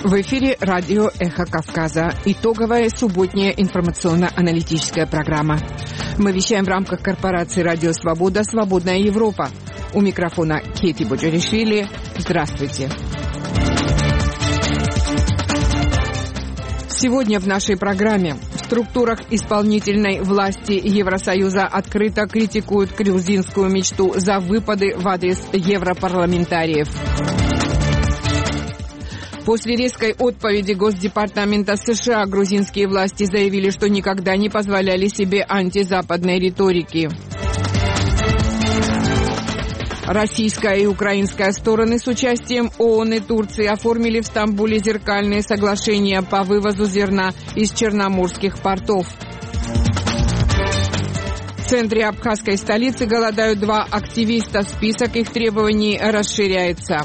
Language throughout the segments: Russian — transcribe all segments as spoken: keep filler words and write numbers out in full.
В эфире радио «Эхо Кавказа». Итоговая субботняя информационно-аналитическая программа. Мы вещаем в рамках корпорации «Радио Свобода. Свободная Европа». У микрофона Кети Боджаришвили. Здравствуйте. Сегодня в нашей программе в структурах исполнительной власти Евросоюза открыто критикуют грузинскую мечту за выпады в адрес европарламентариев. После резкой отповеди Госдепартамента США грузинские власти заявили, что никогда не позволяли себе антизападной риторики. Российская и украинская стороны с участием ООН и Турции оформили в Стамбуле зеркальные соглашения по вывозу зерна из черноморских портов. В центре абхазской столицы голодают два активиста. Список их требований расширяется.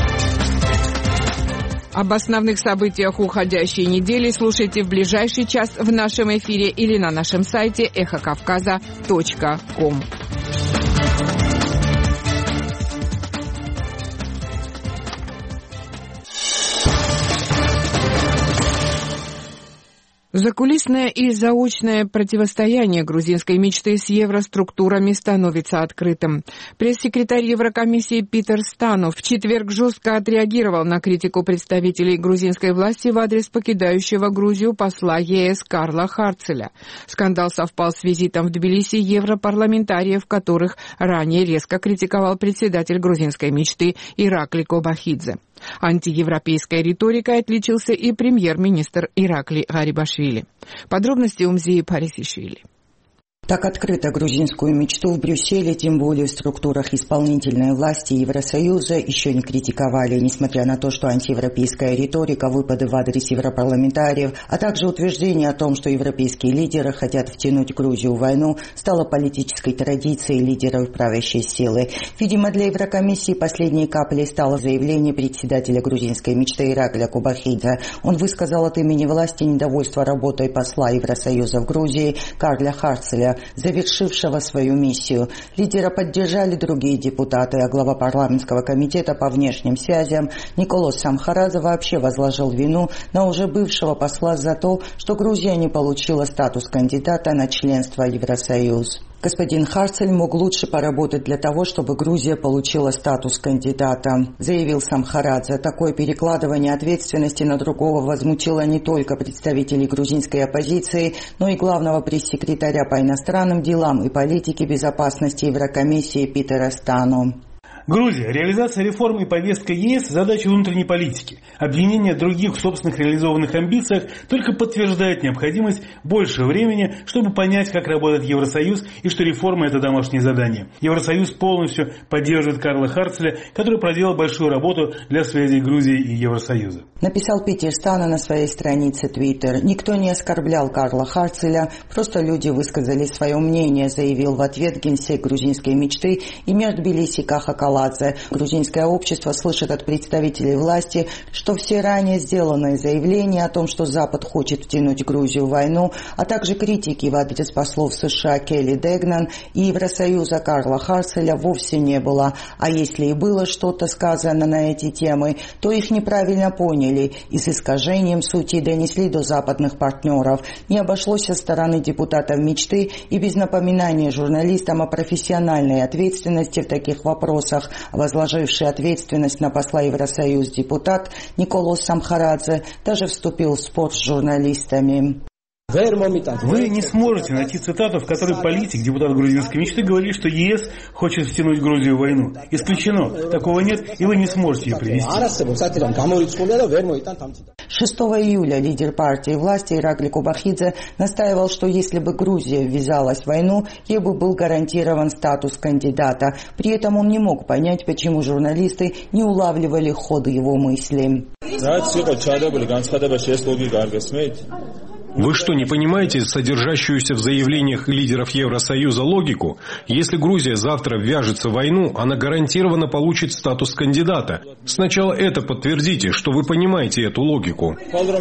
Об основных событиях уходящей недели слушайте в ближайший час в нашем эфире или на нашем сайте эхо кавказа точка ком. Закулисное и заочное противостояние грузинской мечты с евроструктурами становится открытым. Пресс-секретарь Еврокомиссии Питер Станов в четверг жестко отреагировал на критику представителей грузинской власти в адрес покидающего Грузию посла ЕС Карла Харцеля. Скандал совпал с визитом в Тбилиси европарламентариев, которых ранее резко критиковал председатель грузинской мечты Иракли Кобахидзе. Антиевропейской риторикой отличился и премьер-министр Иракли Гарибашвили. Подробности у Мзии Парисишвили. Так открыто грузинскую мечту в Брюсселе, тем более в структурах исполнительной власти Евросоюза, еще не критиковали, несмотря на то, что антиевропейская риторика, выпады в адрес европарламентариев, а также утверждение о том, что европейские лидеры хотят втянуть Грузию в войну, стало политической традицией лидеров правящей силы. Видимо, для Еврокомиссии последней каплей стало заявление председателя грузинской мечты Иракля Кобахидзе. Он высказал от имени власти недовольство работой посла Евросоюза в Грузии Карла Харцеля, завершившего свою миссию. Лидера поддержали другие депутаты, а глава парламентского комитета по внешним связям Николос Самхарадзе вообще возложил вину на уже бывшего посла за то, что Грузия не получила статус кандидата на членство в Евросоюз. Господин Харцель мог лучше поработать для того, чтобы Грузия получила статус кандидата, заявил Самхарадзе. Такое перекладывание ответственности на другого возмутило не только представителей грузинской оппозиции, но и главного пресс-секретаря по иностранным делам и политике безопасности Еврокомиссии Питера Стану. Грузия. Реализация реформ и повестка ЕС – задача внутренней политики. Обвинение других в собственных реализованных амбициях только подтверждает необходимость большего времени, чтобы понять, как работает Евросоюз и что реформа – это домашнее задание. Евросоюз полностью поддерживает Карла Харцеля, который проделал большую работу для связи Грузии и Евросоюза. Написал Питер Стано на своей странице Twitter. Никто не оскорблял Карла Харцеля, просто люди высказали свое мнение, заявил в ответ генсек грузинской мечты Эмир Тбилиси Каха Каладзе. Грузинское общество слышит от представителей власти, что все ранее сделанные заявления о том, что Запад хочет втянуть Грузию в войну, а также критики в адрес послов США Келли Дегнан и Евросоюза Карла Харцеля вовсе не было. А если и было что-то сказано на эти темы, то их неправильно поняли и с искажением сути донесли до западных партнеров. Не обошлось со стороны депутатов мечты и без напоминания журналистам о профессиональной ответственности в таких вопросах. Возложивший ответственность на посла Евросоюз депутат Николос Самхарадзе даже вступил в спор с журналистами. Вы не сможете найти цитату, в которой политик, депутат грузинской мечты, говорит, что ЕС хочет втянуть Грузию в войну. Исключено. Такого нет, и вы не сможете ее привести. шестого июля лидер партии власти Иракли Кобахидзе настаивал, что если бы Грузия ввязалась в войну, ей бы был гарантирован статус кандидата. При этом он не мог понять, почему журналисты не улавливали ход его мысли. Вы что, не понимаете содержащуюся в заявлениях лидеров Евросоюза логику? Если Грузия завтра ввяжется в войну, она гарантированно получит статус кандидата. Сначала это подтвердите, что вы понимаете эту логику.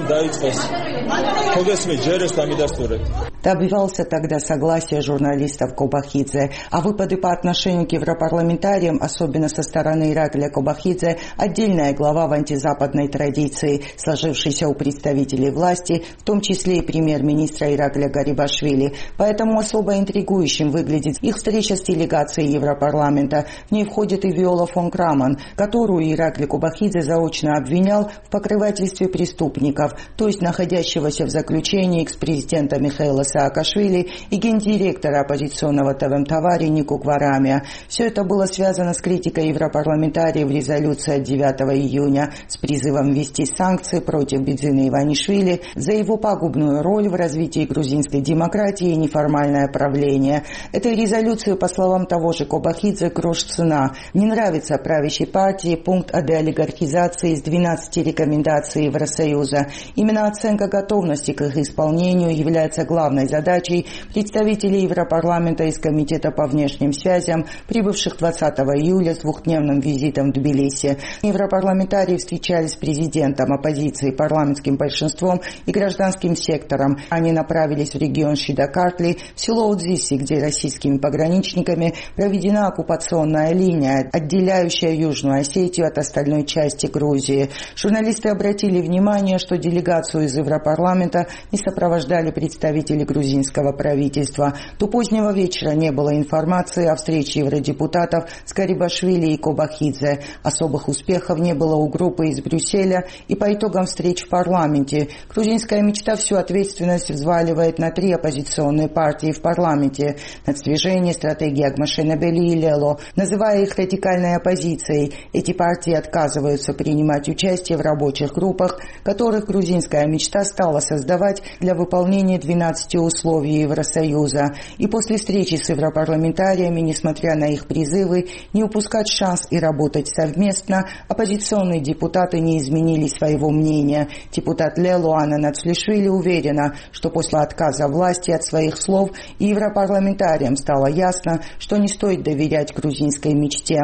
Добивался тогда согласия журналистов Кобахидзе, а выпады по отношению к европарламентариям, особенно со стороны Ираклия Кобахидзе, отдельная глава в антизападной традиции, сложившейся у представителей власти, в том числе и премьер-министра Ираклия Гарибашвили. Поэтому особо интригующим выглядит их встреча с делегацией Европарламента. В ней входит и Виола фон Крамон, которую Ираклий Кобахидзе заочно обвинял в покрывательстве преступников, то есть находящегося в заключении экс-президента Михаила Саакашвили и гендиректора оппозиционного ТВМ-Тавари Нику Кварамия. Все это было связано с критикой европарламентариев в резолюции от девятого июня с призывом ввести санкции против Бидзины Иванишвили за его пагубную роль в развитии грузинской демократии и неформальное правление. Этой резолюции, по словам того же Кобахидзе, грош цена. Не нравится правящей партии пункт о деолигархизации из двенадцати рекомендаций Евросоюза. Именно оценка готовности к их исполнению является главной задачей представителей Европарламента из Комитета по внешним связям, прибывших двадцатого июля с двухдневным визитом в Тбилиси. Европарламентарии встречались с президентом оппозиции, парламентским большинством и гражданским сектором. Они направились в регион Шидакартли, в село Удзиси, где российскими пограничниками проведена оккупационная линия, отделяющая Южную Осетию от остальной части Грузии. Журналисты обратили внимание, что делегацию из Европарламента не сопровождали представители грузинского правительства. До позднего вечера не было информации о встрече евродепутатов с Гарибашвили и Кобахидзе. Особых успехов не было у группы из Брюсселя и по итогам встреч в парламенте. Грузинская мечта всю ответственность взваливает на три оппозиционные партии в парламенте: Нацдвижение, Стратегия Агмашенабели и Лело. Называя их радикальной оппозицией, эти партии отказываются принимать участие в рабочих группах, которых грузинская мечта стала создавать для выполнения двенадцати условий Евросоюза. И после встречи с европарламентариями, несмотря на их призывы не упускать шанс и работать совместно, оппозиционные депутаты не изменили своего мнения. Депутат Лело Анна Нацлишвили уверена, что после отказа власти от своих слов и европарламентариям стало ясно, что не стоит доверять грузинской мечте.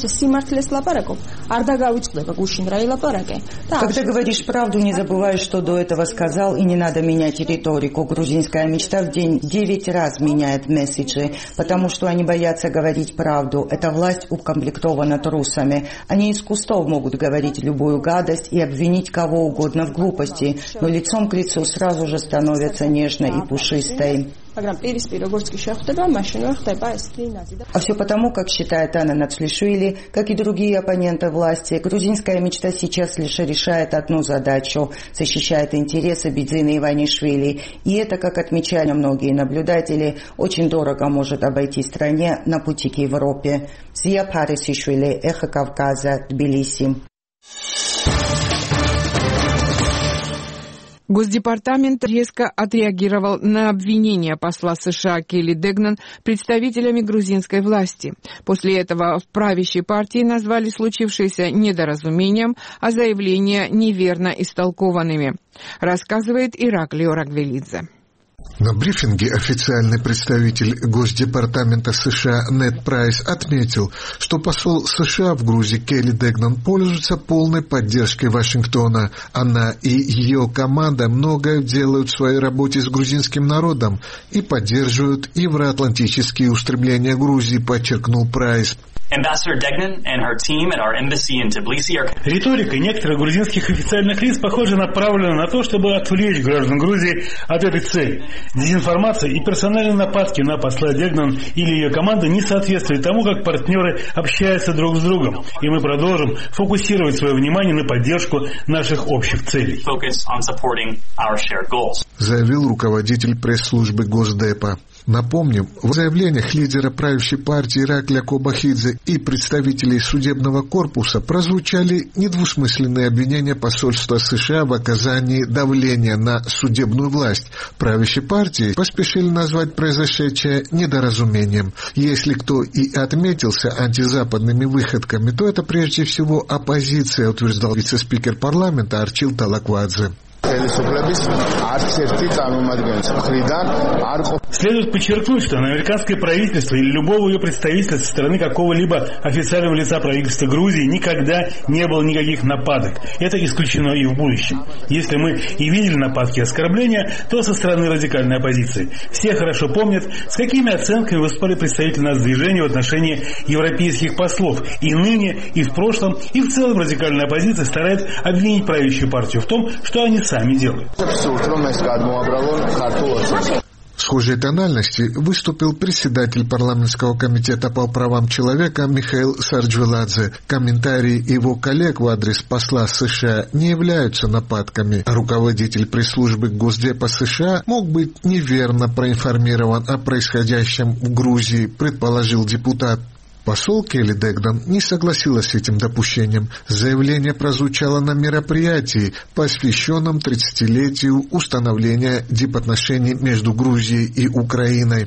Когда говоришь правду, не забывай, что до этого сказал, и не надо менять риторику. Грузинская мечта в день девять раз меняет месседжи, потому что они боятся говорить правду. Эта власть укомплектована трусами. Они из кустов могут говорить любую гадость и обвинить кого угодно в глупости, но лицом к лицу сразу же становятся нежной и пушистой. А все потому, как считает Анна Нацлишвили, как и другие оппоненты власти, грузинская мечта сейчас лишь решает одну задачу – защищает интересы Бидзины Иванишвили. И это, как отмечали многие наблюдатели, очень дорого может обойти стране на пути к Европе. Зия Парисишвили, Эхо Кавказа, Тбилиси. Госдепартамент резко отреагировал на обвинения посла США Келли Дегнан представителями грузинской власти. После этого в правящей партии назвали случившееся недоразумением, а заявления неверно истолкованными, рассказывает Ираклий Орагвелидзе. На брифинге официальный представитель Госдепартамента США Нед Прайс отметил, что посол США в Грузии Келли Дегнан пользуется полной поддержкой Вашингтона. Она и ее команда многое делают в своей работе с грузинским народом и поддерживают евроатлантические устремления Грузии, подчеркнул Прайс. Риторика некоторых грузинских официальных лиц, похоже, направлена на то, чтобы отвлечь граждан Грузии от этой цели. Дезинформация и персональные нападки на посла Дегнан или ее команду не соответствуют тому, как партнеры общаются друг с другом. И мы продолжим фокусировать свое внимание на поддержку наших общих целей. Заявил руководитель пресс-службы Госдепа. Напомним, в заявлениях лидера правящей партии Ираклия Кобахидзе и представителей судебного корпуса прозвучали недвусмысленные обвинения посольства США в оказании давления на судебную власть. Правящей партии поспешили назвать произошедшее недоразумением. Если кто и отметился антизападными выходками, то это прежде всего оппозиция, утверждал вице-спикер парламента Арчил Талаквадзе. Следует подчеркнуть, что на американское правительство или любого ее представителя со стороны какого-либо официального лица правительства Грузии никогда не было никаких нападок. Это исключено и в будущем. Если мы и видели нападки и оскорбления, то со стороны радикальной оппозиции. Все хорошо помнят, с какими оценками выступали представители нацдвижения в отношении европейских послов. И ныне, и в прошлом, и в целом радикальная оппозиция старается обвинить правящую партию в том, что они сами делают. В схожей тональности выступил председатель парламентского комитета по правам человека Михаил Сарджвеладзе. Комментарии его коллег в адрес посла США не являются нападками. Руководитель пресс-службы Госдепа США мог быть неверно проинформирован о происходящем в Грузии, предположил депутат. Посол Келли Дэгдон не согласилась с этим допущением. Заявление прозвучало на мероприятии, посвященном тридцатилетию установления дипотношений между Грузией и Украиной.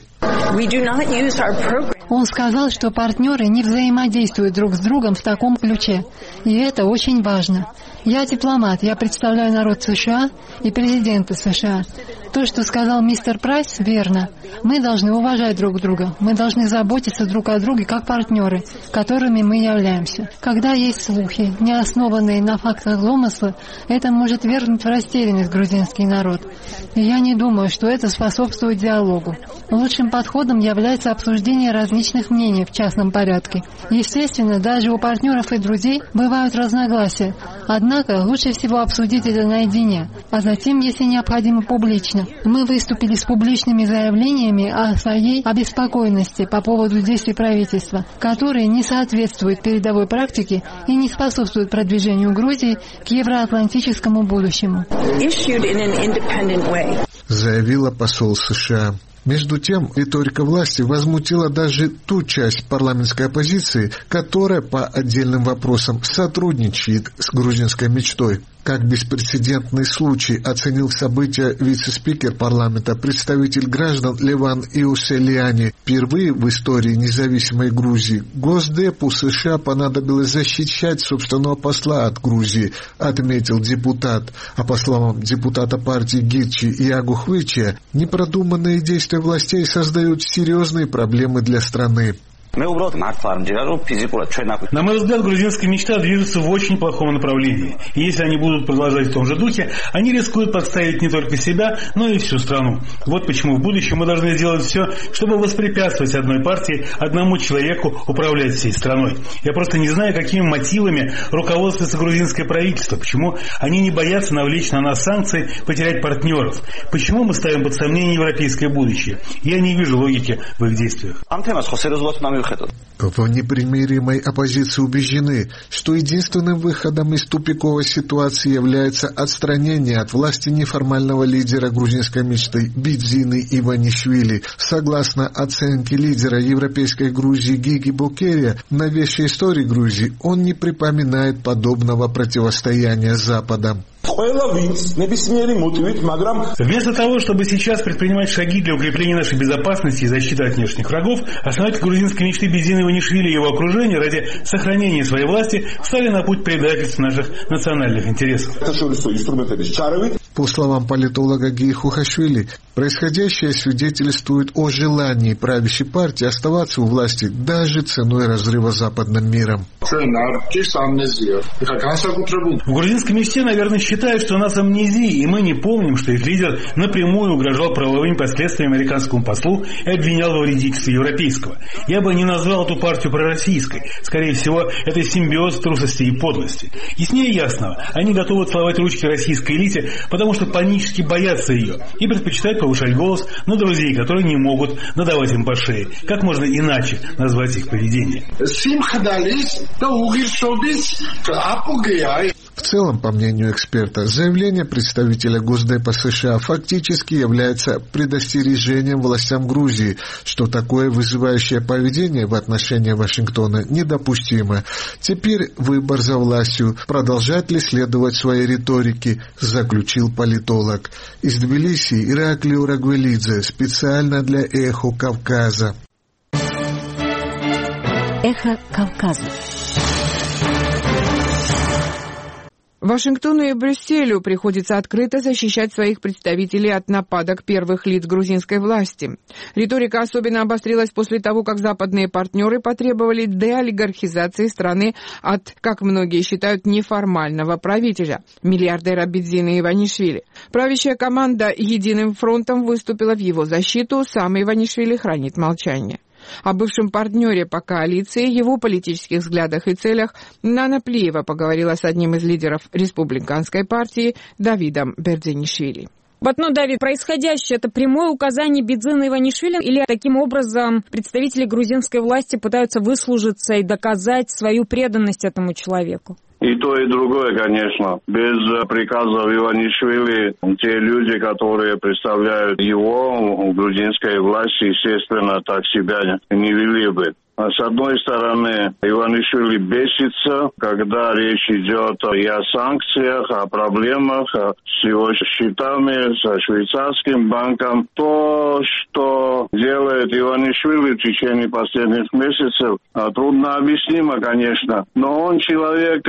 Он сказал, что партнеры не взаимодействуют друг с другом в таком ключе. И это очень важно. Я дипломат, я представляю народ США и президента США. То, что сказал мистер Прайс, верно. Мы должны уважать друг друга. Мы должны заботиться друг о друге как партнеры, которыми мы являемся. Когда есть слухи, не основанные на фактах домысла, это может вергнуть в растерянность грузинский народ. И я не думаю, что это способствует диалогу. Лучшим подходом является обсуждение различных мнений в частном порядке. Естественно, даже у партнеров и друзей бывают разногласия. Однако лучше всего обсудить это наедине, а затем, если необходимо, публично. Мы выступили с публичными заявлениями о своей обеспокоенности по поводу действий правительства, которые не соответствуют передовой практике и не способствуют продвижению Грузии к евроатлантическому будущему. Заявила посол США. Между тем, риторика власти возмутила даже ту часть парламентской оппозиции, которая по отдельным вопросам сотрудничает с грузинской мечтой. Как беспрецедентный случай оценил события вице-спикер парламента, представитель граждан Леван Иуселиани. Впервые в истории независимой Грузии Госдепу США понадобилось защищать собственного посла от Грузии, отметил депутат. А по словам депутата партии Гирчи Иагу Хвича, непродуманные действия властей создают серьезные проблемы для страны. На мой взгляд, грузинская мечта движется в очень плохом направлении. И если они будут продолжать в том же духе, они рискуют подставить не только себя, но и всю страну. Вот почему в будущем мы должны сделать все, чтобы воспрепятствовать одной партии, одному человеку управлять всей страной. Я просто не знаю, какими мотивами руководствуется грузинское правительство. Почему они не боятся навлечь на нас санкции, потерять партнеров. Почему мы ставим под сомнение европейское будущее. Я не вижу логики в их действиях. В непримиримой оппозиции убеждены, что единственным выходом из тупиковой ситуации является отстранение от власти неформального лидера грузинской мечты Бидзины Иванишвили. Согласно оценке лидера европейской Грузии Гиги Бокерия, в новейшей истории Грузии он не припоминает подобного противостояния с Западом. Вместо того, чтобы сейчас предпринимать шаги для укрепления нашей безопасности и защиты от внешних врагов, основатели грузинской мечты Бидзины Иванишвили и его окружения ради сохранения своей власти встали на путь предательства наших национальных интересов. По словам политолога Гии Хухашвили, происходящее свидетельствует о желании правящей партии оставаться у власти даже ценой разрыва с западным миром. В грузинской мечте, наверное, считают, что у нас амнезия, и мы не помним, что их лидер напрямую угрожал правовыми последствиями американскому послу и обвинял во вредительстве европейского. Я бы не назвал эту партию пророссийской. Скорее всего, это симбиоз трусости и подлости. Яснее ясного, они готовы целовать ручки российской элите, потому что панически боятся ее и предпочитают повышать голос на друзей, которые не могут надавать им по шее. Как можно иначе назвать их поведение? В целом, по мнению эксперта, заявление представителя Госдепа США фактически является предостережением властям Грузии, что такое вызывающее поведение в отношении Вашингтона недопустимо. Теперь выбор за властью, продолжать ли следовать своей риторике, заключил политолог. Из Тбилиси Ираклий Урагвелидзе, специально для «Эхо Кавказа». Эхо Кавказа. Вашингтону и Брюсселю приходится открыто защищать своих представителей от нападок первых лиц грузинской власти. Риторика особенно обострилась после того, как западные партнеры потребовали деолигархизации страны от, как многие считают, неформального правителя, миллиардера Бидзина Иванишвили. Правящая команда «Единым фронтом» выступила в его защиту, сам Иванишвили хранит молчание. О бывшем партнере по коалиции, его политических взглядах и целях Нана Плиева поговорила с одним из лидеров республиканской партии Давидом Бердзинишвили. Батно Давид, происходящее — это прямое указание Бидзина Иванишвили или таким образом представители грузинской власти пытаются выслужиться и доказать свою преданность этому человеку? И то, и другое, конечно. Без приказов Иванишвили те люди, которые представляют его, грузинской власти, естественно, так себя не вели бы. С одной стороны, Иванишвили бесится, когда речь идет и о санкциях, о проблемах с его счетами, со швейцарским банком. То, что делает Иванишвили в течение последних месяцев, трудно объяснимо, конечно. Но он человек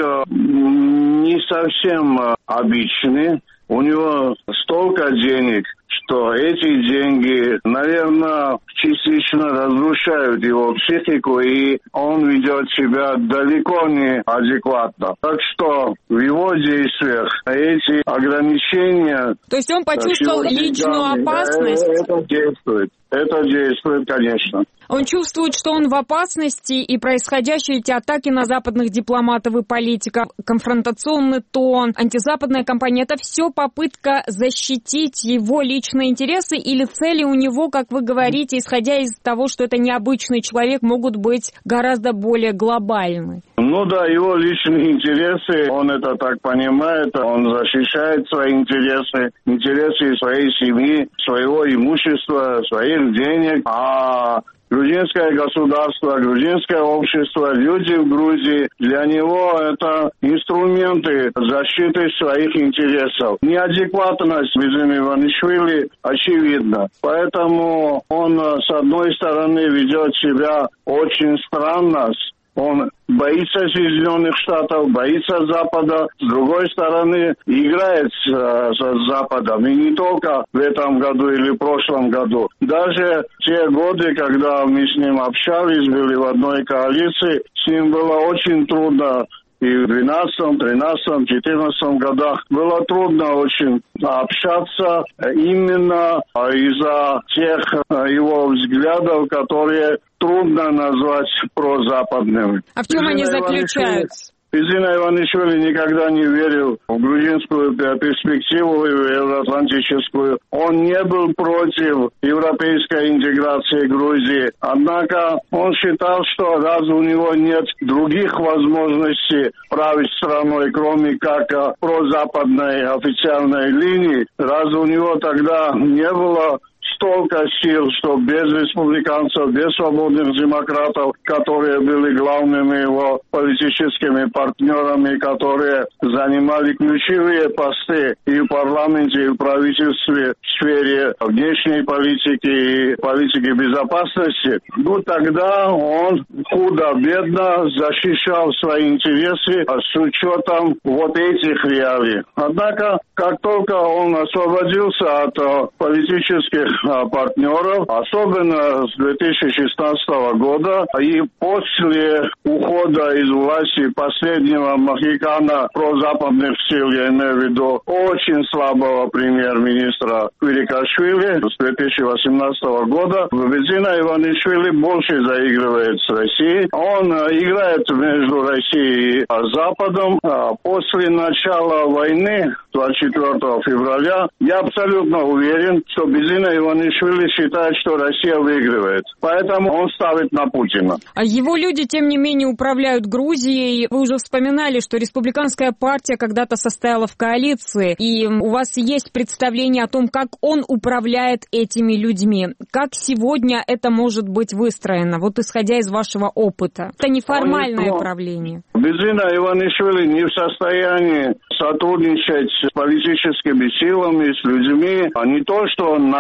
не совсем обычный. У него столько денег, что эти деньги, наверное, частично разрушают его психику, и он ведет себя далеко не адекватно. Так что в его действиях эти ограничения... То есть он почувствовал личную опасность? Это действует. Это действует, конечно. Он чувствует, что он в опасности, и происходящие эти атаки на западных дипломатов и политиков, конфронтационный тон, антизападная кампания — это все попытка защитить его личные интересы, или цели у него, как вы говорите, исходя из того, что это необычный человек, могут быть гораздо более глобальны? Ну да, его личные интересы, он это так понимает, он защищает свои интересы, интересы своей семьи, своего имущества, своих денег, а грузинское государство, грузинское общество, люди в Грузии, для него это инструменты защиты своих интересов. Неадекватность Бидзина Иванишвили очевидна. Поэтому он, с одной стороны, ведет себя очень странно. Он боится Соединенных Штатов, боится Запада. С другой стороны, играет с, с Западом. И не только в этом году или в прошлом году. Даже те годы, когда мы с ним общались, были в одной коалиции, с ним было очень трудно. И в двенадцатом, тринадцатом, четырнадцатом годах было трудно очень общаться именно из-за тех его взглядов, которые трудно назвать прозападными. А в чем они заключаются? Бидзина Иванишвили никогда не верил в грузинскую перспективу, в евроатлантическую. Он не был против европейской интеграции Грузии. Однако он считал, что раз у него нет других возможностей править страной, кроме как прозападной официальной линии, раз у него тогда не было столько сил, что без республиканцев, без свободных демократов, которые были главными его политическими партнерами, которые занимали ключевые посты и в парламенте, и в правительстве в сфере внешней политики и политики безопасности, ну тогда он худо-бедно защищал свои интересы с учетом вот этих реалий. Однако, как только он освободился от политических партнеров, особенно с две тысячи шестнадцатого года, и после ухода из власти последнего махикана прозападных сил, я имею в виду очень слабого премьер-министра Квирикашвили с две тысячи восемнадцатого года, Бидзина Иванишвили больше заигрывает с Россией. Он играет между Россией и Западом. После начала войны двадцать четвёртого февраля я абсолютно уверен, что Бидзина Иванишвили считает, что Россия выигрывает. Поэтому он ставит на Путина. А его люди, тем не менее, управляют Грузией. Вы уже вспоминали, что республиканская партия когда-то состояла в коалиции. И у вас есть представление о том, как он управляет этими людьми. Как сегодня это может быть выстроено, вот исходя из вашего опыта? Это неформальное он, управление. Бидзина Иванишвили не в состоянии сотрудничать с политическими силами, с людьми. А не то, что он наравне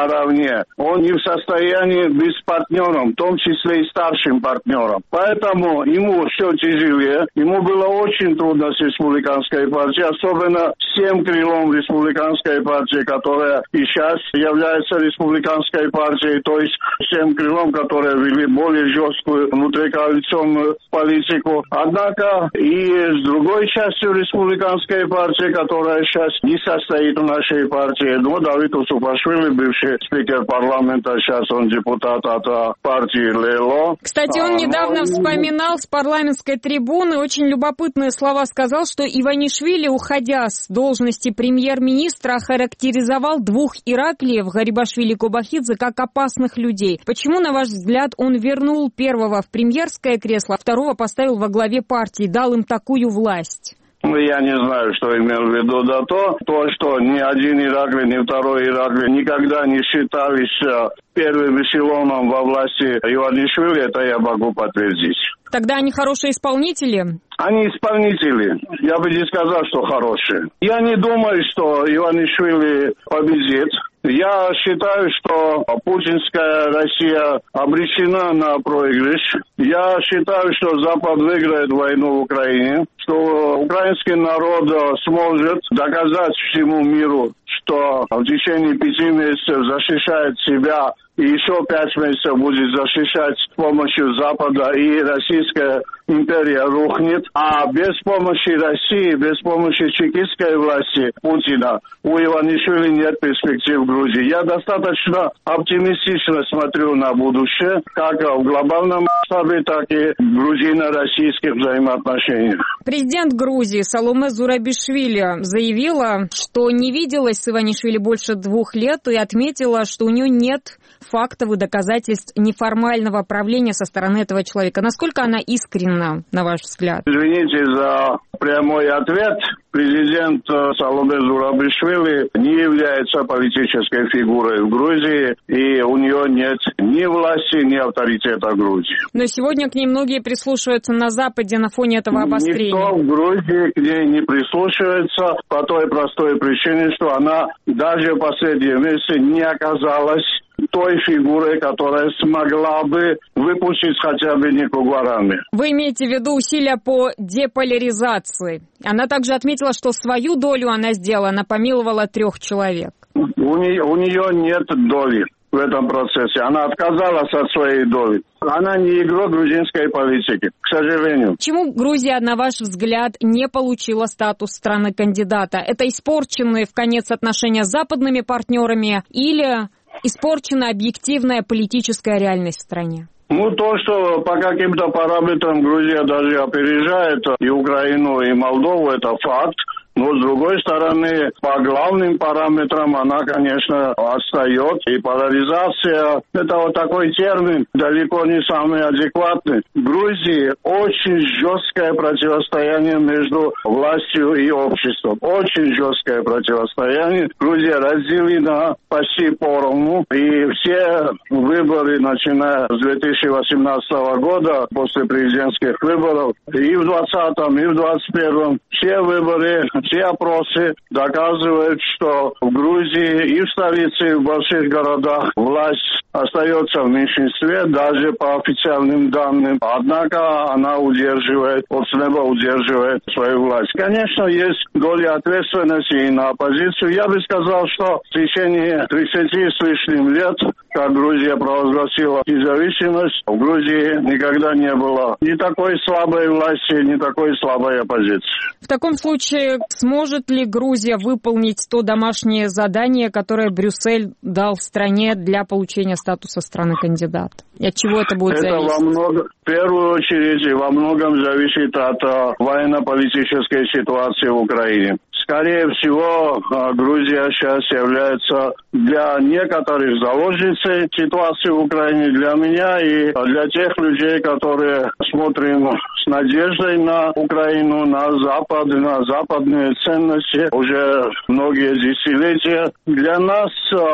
решения, он не в состоянии быть партнером, в том числе и старшим партнером. Поэтому ему все тяжелее. Ему было очень трудно с республиканской партией, особенно с тем крылом республиканской партии, которая и сейчас является республиканской партией, то есть с тем крылом, которое вели более жесткую внутрикоалиционную политику. Однако и с другой частью республиканской партии, которая сейчас не состоит в нашей партии, ну, Давид Усупашвили, бывший спикер парламента, сейчас он депутат от партии ЛЕЛО. Кстати, он недавно а, вспоминал с парламентской трибуны, очень любопытные слова сказал, что Иванишвили, уходя с должности премьер-министра, охарактеризовал двух Ираклиев, Гарибашвили и Кобахидзе, как опасных людей. Почему, на ваш взгляд, он вернул первого в премьерское кресло, а второго поставил во главе партии, дал им такую власть? Ну, я не знаю, что имел в виду, да то, то, что ни один Иракли, ни второй Иракли никогда не считались первым эшелоном во власти Иванишвили, это я могу подтвердить. Тогда они хорошие исполнители? Они исполнители. Я бы не сказал, что хорошие. Я не думаю, что Иванишвили победит. Я считаю, что путинская Россия обречена на проигрыш. Я считаю, что Запад выиграет войну в Украине, что украинский народ сможет доказать всему миру, что в течение пяти месяцев защищает себя и еще пять месяцев будет защищать с помощью Запада, и Российская империя рухнет. А без помощи России, без помощи чекистской власти Путина у Иванишвили нет перспектив в Грузии. Я достаточно оптимистично смотрю на будущее, как в глобальном масштабе, так и в грузино-российских взаимоотношениях. Президент Грузии Саломе Зурабишвили заявила, что не виделась с Иванишвили больше двух лет и отметила, что у нее нет фактов и доказательств неформального правления со стороны этого человека. Насколько она искренна, на ваш взгляд? Извините за прямой ответ. Президент Саломе Зурабишвили не является политической фигурой в Грузии, и у нее нет ни власти, ни авторитета в Грузии. Но сегодня к ней многие прислушиваются на Западе на фоне этого обострения. Никто в Грузии к ней не прислушивается по той простой причине, что она даже в последние месяцы не оказалась той фигурой, которая смогла бы выпустить хотя бы Нику Гварами. Вы имеете в виду усилия по деполяризации. Она также отметила, что свою долю она сделала, она помиловала трех человек. У нее, у нее нет доли в этом процессе. Она отказалась от своей доли. Она не игрок грузинской политики, к сожалению. Почему Грузия, на ваш взгляд, не получила статус страны-кандидата? Это испорченные в конец отношения с западными партнерами или испорчена объективная политическая реальность в стране? Ну, то, что по каким-то параметрам Грузия даже опережает и Украину, и Молдову, это факт. Но, с другой стороны, по главным параметрам она, конечно, отстает. И поляризация – это вот такой термин, далеко не самый адекватный. В Грузии очень жесткое противостояние между властью и обществом. Очень жесткое противостояние. Грузия разделена почти поровну. И все выборы, начиная с две тысячи восемнадцатого года, после президентских выборов, и в двадцатом, и в двадцать первом, все выборы, все опросы доказывают, что в Грузии и в столице, и в больших городах власть остается в меньшинстве, даже по официальным данным. Однако она удерживает, от неба удерживает свою власть. Конечно, есть доля ответственности и на оппозицию. Я бы сказал, что в течение тридцати с лишним лет, как Грузия провозгласила независимость, в Грузии никогда не было ни такой слабой власти, ни такой слабой оппозиции. В таком случае, сможет ли Грузия выполнить то домашнее задание, которое Брюссель дал стране для получения статуса страны-кандидата? И от чего это будет это зависеть? Во много, в первую очередь и во многом зависит от uh, военно-политической ситуации в Украине. Скорее всего, Грузия сейчас является для некоторых заложницей ситуации в Украине, для меня и для тех людей, которые смотрим с надеждой на Украину, на Запад, на западные ценности уже многие десятилетия. Для нас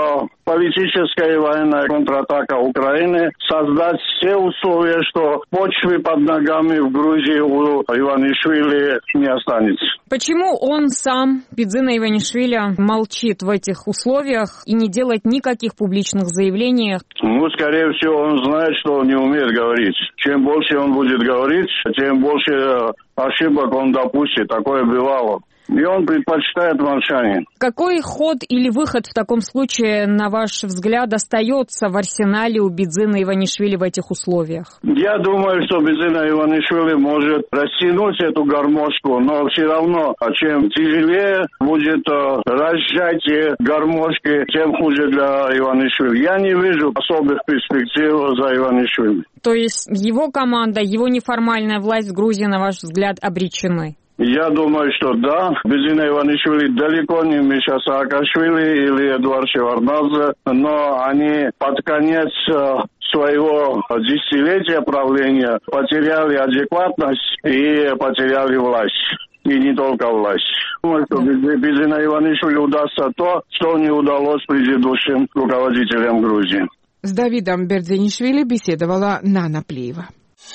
политическая и военная контратака Украины, создать все условия, что почвы под ногами в Грузии у Иванишвили не останется. Почему он сам, Бидзина Иванишвили, молчит в этих условиях и не делает никаких публичных заявлений? Ну, скорее всего, он знает, что он не умеет говорить. Чем больше он будет говорить, тем больше ошибок он допустит. Такое бывало. И он предпочитает молчание. Какой ход или выход в таком случае, на ваш взгляд, остается в арсенале у Бидзина Иванишвили в этих условиях? Я думаю, что Бидзина Иванишвили может растянуть эту гармошку, но все равно, чем тяжелее будет разжатие гармошки, тем хуже для Иванишвили. Я не вижу особых перспектив за Иванишвили. То есть его команда, его неформальная власть в Грузии, на ваш взгляд, обречены? Я думаю, что да. Бидзина Иванишвили далеко не Миша Саакашвили или Эдуард Шеварднадзе, но они под конец своего десятилетия правления потеряли адекватность и потеряли власть. И не только власть. Думаю, что Бидзина Иванишвили удастся то, что не удалось предыдущим руководителям Грузии. С Давидом Бердзинишвили беседовала Нана Плиева.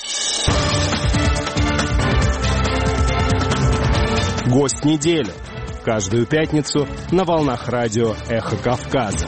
Гость недели. Каждую пятницу на волнах радио «Эхо Кавказа».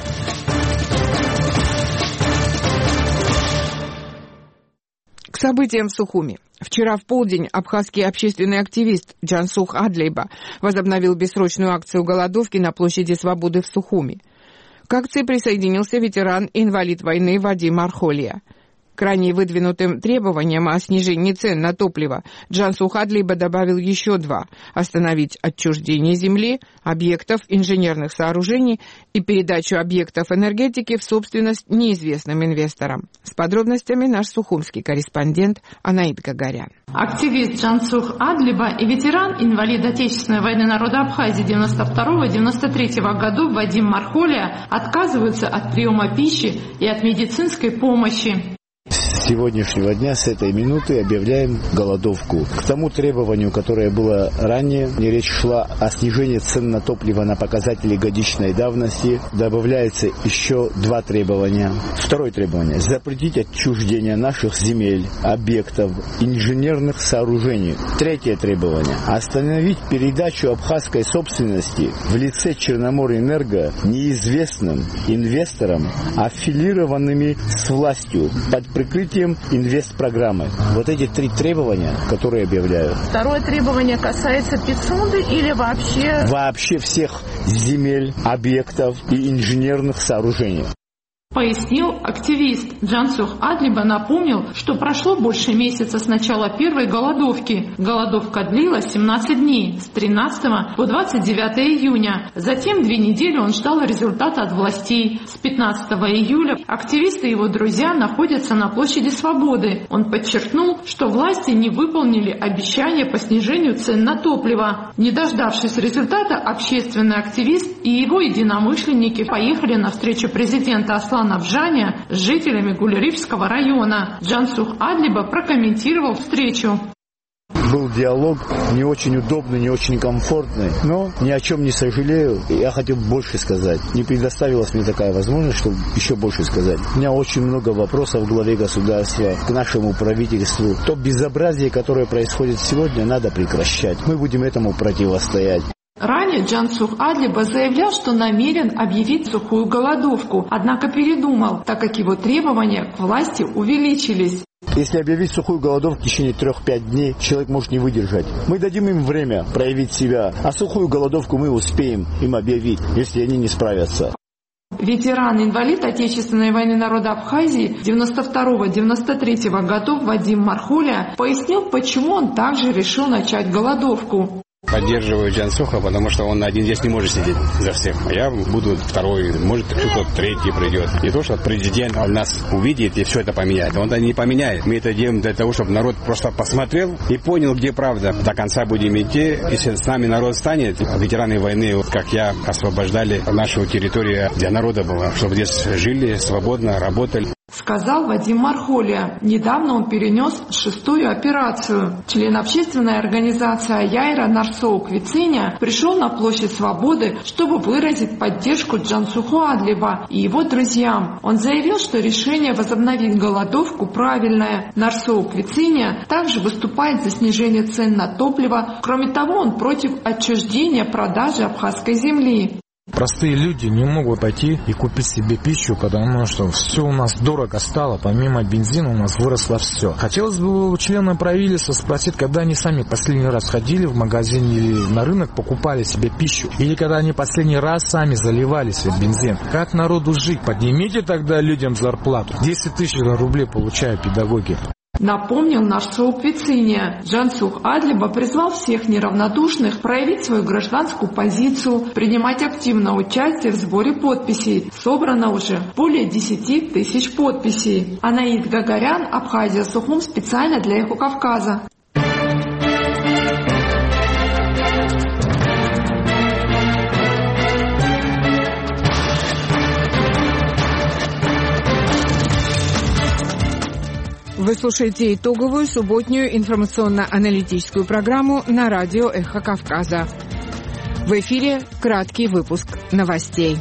К событиям в Сухуми. Вчера в полдень абхазский общественный активист Джансух Адлейба возобновил бессрочную акцию голодовки на площади Свободы в Сухуми. К акции присоединился ветеран и инвалид войны Вадим Архолия. Крайне выдвинутым требованиям о снижении цен на топливо Джансух Адлейба добавил еще два – остановить отчуждение земли, объектов инженерных сооружений и передачу объектов энергетики в собственность неизвестным инвесторам. С подробностями наш сухумский корреспондент Анаид Гагарян. Активист Джансух Адлейба и ветеран, инвалид Отечественной войны народа Абхазии девяносто второго — девяносто третьего годов Вадим Мархолия отказываются от приема пищи и от медицинской помощи. С сегодняшнего дня, с этой минуты объявляем голодовку. К тому требованию, которое было ранее, речь шла о снижении цен на топливо на показатели годичной давности. Добавляется еще два требования. Второе требование – запретить отчуждение наших земель, объектов, инженерных сооружений. Третье требование – остановить передачу абхазской собственности в лице Черноморэнерго неизвестным инвесторам, аффилированными с властью под прикрытием инвестпрограммы. Вот эти три требования, которые объявляю. Второе требование касается Пицунды или вообще... Вообще всех земель, объектов и инженерных сооружений. Пояснил активист. Джансух Адлейба напомнил, что прошло больше месяца с начала первой голодовки. Голодовка длилась семнадцать дней, с тринадцатого по двадцать девятое июня. Затем две недели он ждал результата от властей. С пятнадцатого июля активисты и его друзья находятся на площади Свободы. Он подчеркнул, что власти не выполнили обещания по снижению цен на топливо. Не дождавшись результата, общественный активист и его единомышленники поехали на встречу президента Аслана Абжаня с жителями Гулярифского района. Джансух Адлейба прокомментировал встречу. Был диалог не очень удобный, не очень комфортный, но ни о чем не сожалею. Я хотел больше сказать. Не предоставилась мне такая возможность, чтобы еще больше сказать. У меня очень много вопросов в главе государства, к нашему правительству. То безобразие, которое происходит сегодня, надо прекращать. Мы будем этому противостоять. Ранее Джансух Адлейба заявлял, что намерен объявить сухую голодовку, однако передумал, так как его требования к власти увеличились. Если объявить сухую голодовку в течение трех-пяти дней, человек может не выдержать. Мы дадим им время проявить себя, а сухую голодовку мы успеем им объявить, если они не справятся. Ветеран-инвалид Отечественной войны народа Абхазии девяносто второго — девяносто третьего годов Вадим Мархолия пояснил, почему он также решил начать голодовку. Поддерживаю Джансуха, потому что он один здесь не может сидеть за всех. Я буду второй, может кто-то третий придет. Не то, что президент нас увидит и все это поменяет. Он это не поменяет. Мы это делаем для того, чтобы народ просто посмотрел и понял, где правда. До конца будем идти. Если с нами народ станет, ветераны войны, вот как я, освобождали нашу территорию для народа было, чтобы здесь жили свободно, работали. Сказал Вадим Мархолия. Недавно он перенес шестую операцию. Член общественной организации Аяйра Нарсоу Квициня пришел на площадь Свободы, чтобы выразить поддержку Джансуху Адлиба и его друзьям. Он заявил, что решение возобновить голодовку правильное. Нарсоу Квициня также выступает за снижение цен на топливо. Кроме того, он против отчуждения продажи абхазской земли. Простые люди не могут пойти и купить себе пищу, потому что все у нас дорого стало. Помимо бензина у нас выросло все. Хотелось бы у члена правительства спросить, когда они сами последний раз ходили в магазин или на рынок, покупали себе пищу. Или когда они последний раз сами заливали себе бензин. Как народу жить? Поднимите тогда людям зарплату. десять тысяч рублей получают педагоги. Напомнил Нарсоу Квициня. Джансух Адлиба призвал всех неравнодушных проявить свою гражданскую позицию, принимать активное участие в сборе подписей. Собрано уже более десяти тысяч подписей. Анаид Гагарян, Абхазия, Сухум, специально для Эхо Кавказа. Вы слушаете итоговую субботнюю информационно-аналитическую программу на радио «Эхо Кавказа». В эфире краткий выпуск новостей.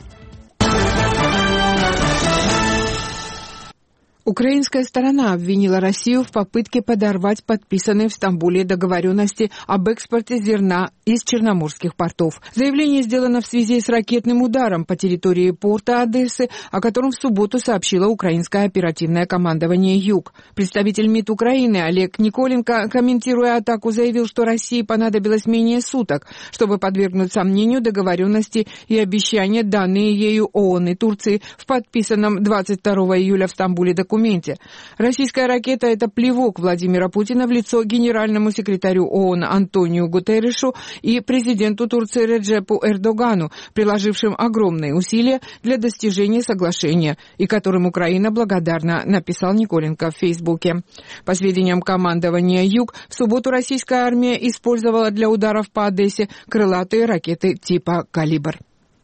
Украинская сторона обвинила Россию в попытке подорвать подписанные в Стамбуле договоренности об экспорте зерна из черноморских портов. Заявление сделано в связи с ракетным ударом по территории порта Одессы, о котором в субботу сообщило украинское оперативное командование «Юг». Представитель МИД Украины Олег Николенко, комментируя атаку, заявил, что России понадобилось менее суток, чтобы подвергнуть сомнению договоренности и обещания, данные ею ООН и Турции в подписанном двадцать второго июля в Стамбуле документе. Российская ракета – это плевок Владимира Путина в лицо генеральному секретарю ООН Антониу Гутерришу и президенту Турции Реджепу Эрдогану, приложившим огромные усилия для достижения соглашения, и которым Украина благодарна, написал Николенко в Фейсбуке. По сведениям командования «Юг», в субботу российская армия использовала для ударов по Одессе крылатые ракеты типа «Калибр».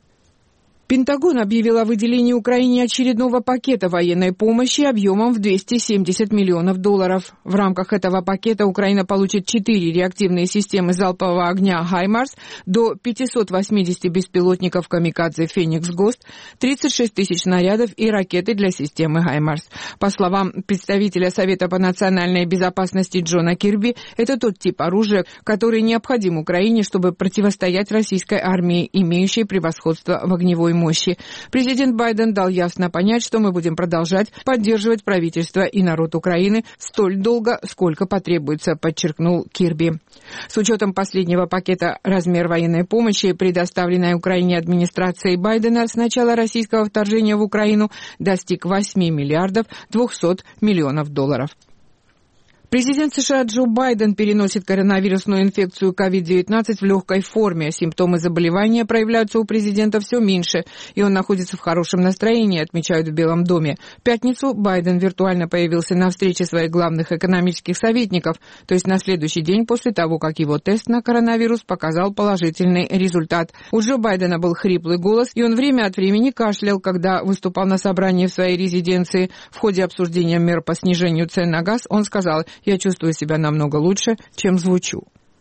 Пентагон объявил о выделении Украине очередного пакета военной помощи объемом в двести семьдесят миллионов долларов. В рамках этого пакета Украина получит четыре реактивные системы залпового огня «Хаймарс», до пятьсот восемьдесят беспилотников «Камикадзе Феникс Гост», тридцать шесть тысяч снарядов и ракеты для системы «Хаймарс». По словам представителя Совета по национальной безопасности Джона Кирби, это тот тип оружия, который необходим Украине, чтобы противостоять российской армии, имеющей превосходство в огневой мощи. Президент Байден дал ясно понять, что мы будем продолжать поддерживать правительство и народ Украины столь долго, сколько потребуется, подчеркнул Кирби. С учетом последнего пакета размер военной помощи, предоставленной Украине администрацией Байдена с начала российского вторжения в Украину, достиг восемь миллиардов двести миллионов долларов. Президент США Джо Байден переносит коронавирусную инфекцию ковид девятнадцать в легкой форме. Симптомы заболевания проявляются у президента все меньше, и он находится в хорошем настроении, отмечают в Белом доме. В пятницу Байден виртуально появился на встрече своих главных экономических советников, то есть на следующий день после того, как его тест на коронавирус показал положительный результат. У Джо Байдена был хриплый голос, и он время от времени кашлял, когда выступал на собрании в своей резиденции. В ходе обсуждения мер по снижению цен на газ он сказал: «Я чувствую себя намного лучше, чем звучу».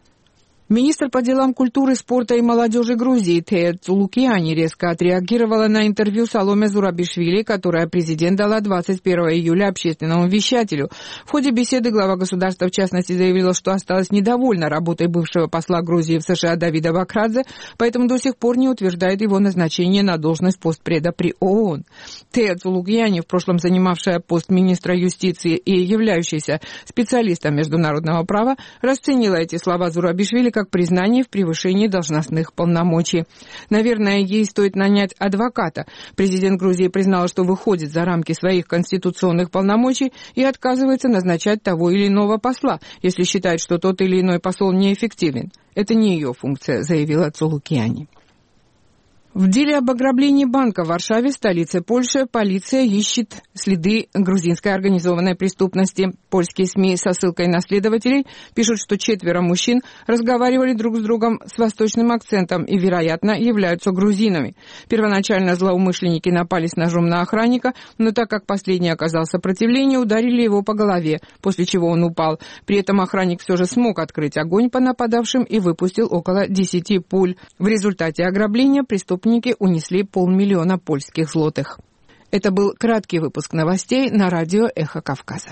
Министр по делам культуры, спорта и молодежи Грузии Тея Цулукиани резко отреагировала на интервью Саломе Зурабишвили, которое президент дала двадцать первого июля общественному вещателю. В ходе беседы глава государства в частности заявила, что осталась недовольна работой бывшего посла Грузии в США Давида Бакрадзе, поэтому до сих пор не утверждает его назначение на должность постпреда при ООН. Тея Цулукиани, в прошлом занимавшая пост министра юстиции и являющаяся специалистом международного права, расценила эти слова Зурабишвили как признание в превышении должностных полномочий. Наверное, ей стоит нанять адвоката. Президент Грузии признал, что выходит за рамки своих конституционных полномочий и отказывается назначать того или иного посла, если считает, что тот или иной посол неэффективен. Это не ее функция, заявила Цулукиани. В деле об ограблении банка в Варшаве, столице Польши, полиция ищет следы грузинской организованной преступности. Польские СМИ со ссылкой на следователей пишут, что четверо мужчин разговаривали друг с другом с восточным акцентом и, вероятно, являются грузинами. Первоначально злоумышленники напали с ножом на охранника, но так как последний оказал сопротивление, ударили его по голове, после чего он упал. При этом охранник все же смог открыть огонь по нападавшим и выпустил около десяти пуль. В результате ограбления преступники унесли полмиллиона польских злотых. Это был краткий выпуск новостей на радио «Эхо Кавказа».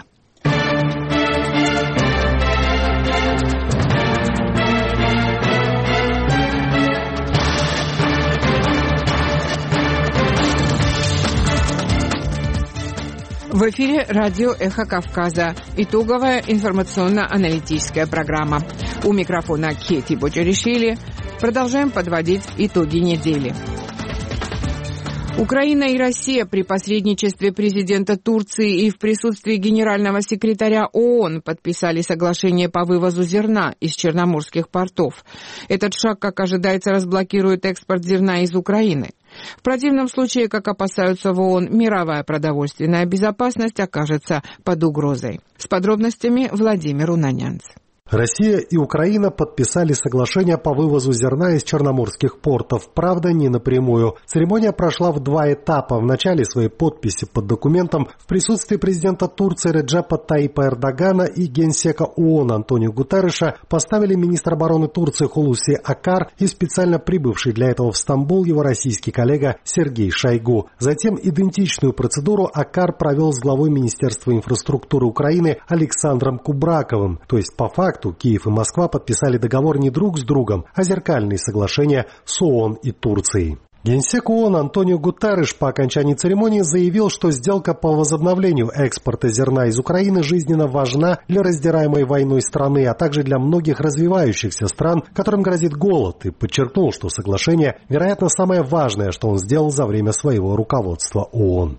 В эфире радио «Эхо Кавказа». Итоговая информационно-аналитическая программа. У микрофона Кети Боджаришвили. Продолжаем подводить итоги недели. Украина и Россия при посредничестве президента Турции и в присутствии генерального секретаря ООН подписали соглашение по вывозу зерна из черноморских портов. Этот шаг, как ожидается, разблокирует экспорт зерна из Украины. В противном случае, как опасаются в ООН, мировая продовольственная безопасность окажется под угрозой. С подробностями Владимир Унанянц. Россия и Украина подписали соглашение по вывозу зерна из черноморских портов. Правда, не напрямую. Церемония прошла в два этапа. В начале своей подписи под документом в присутствии президента Турции Реджепа Таипа Эрдогана и генсека ООН Антонио Гутерреша поставили министр обороны Турции Хулуси Акар и специально прибывший для этого в Стамбул его российский коллега Сергей Шойгу. Затем идентичную процедуру Акар провел с главой Министерства инфраструктуры Украины Александром Кубраковым. То есть, по факту, Киев и Москва подписали договор не друг с другом, а зеркальные соглашения с ООН и Турцией. Генсек ООН Антонио Гутерреш по окончании церемонии заявил, что сделка по возобновлению экспорта зерна из Украины жизненно важна для раздираемой войной страны, а также для многих развивающихся стран, которым грозит голод, и подчеркнул, что соглашение, вероятно, самое важное, что он сделал за время своего руководства ООН.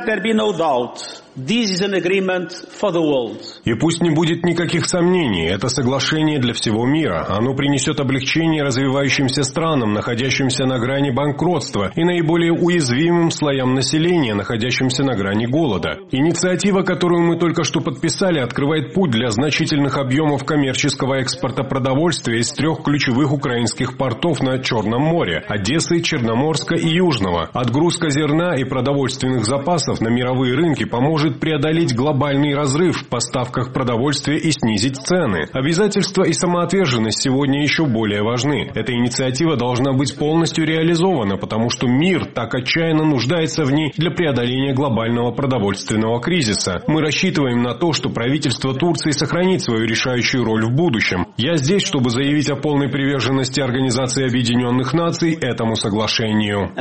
И пусть не будет никаких сомнений, это соглашение для всего мира. Оно принесет облегчение развивающимся странам, находящимся на грани банкротства, и наиболее уязвимым слоям населения, находящимся на грани голода. Инициатива, которую мы только что подписали, открывает путь для значительных объемов коммерческого экспорта продовольствия из трех ключевых украинских портов на Черном море – Одессы, Черноморска и Южного. Отгрузка зерна и продовольственных запасов на мировые рынки поможет преодолеть глобальный разрыв в поставках продовольствия и снизить цены. Обязательства и самоотверженность сегодня еще более важны. Эта инициатива должна быть полностью реализована, потому что мир так отчаянно нуждается в ней для преодоления глобального продовольственного кризиса. Мы рассчитываем на то, что правительство Турции сохранит свою решающую роль в будущем. Я здесь, чтобы заявить о полной приверженности Организации Объединенных Наций этому соглашению.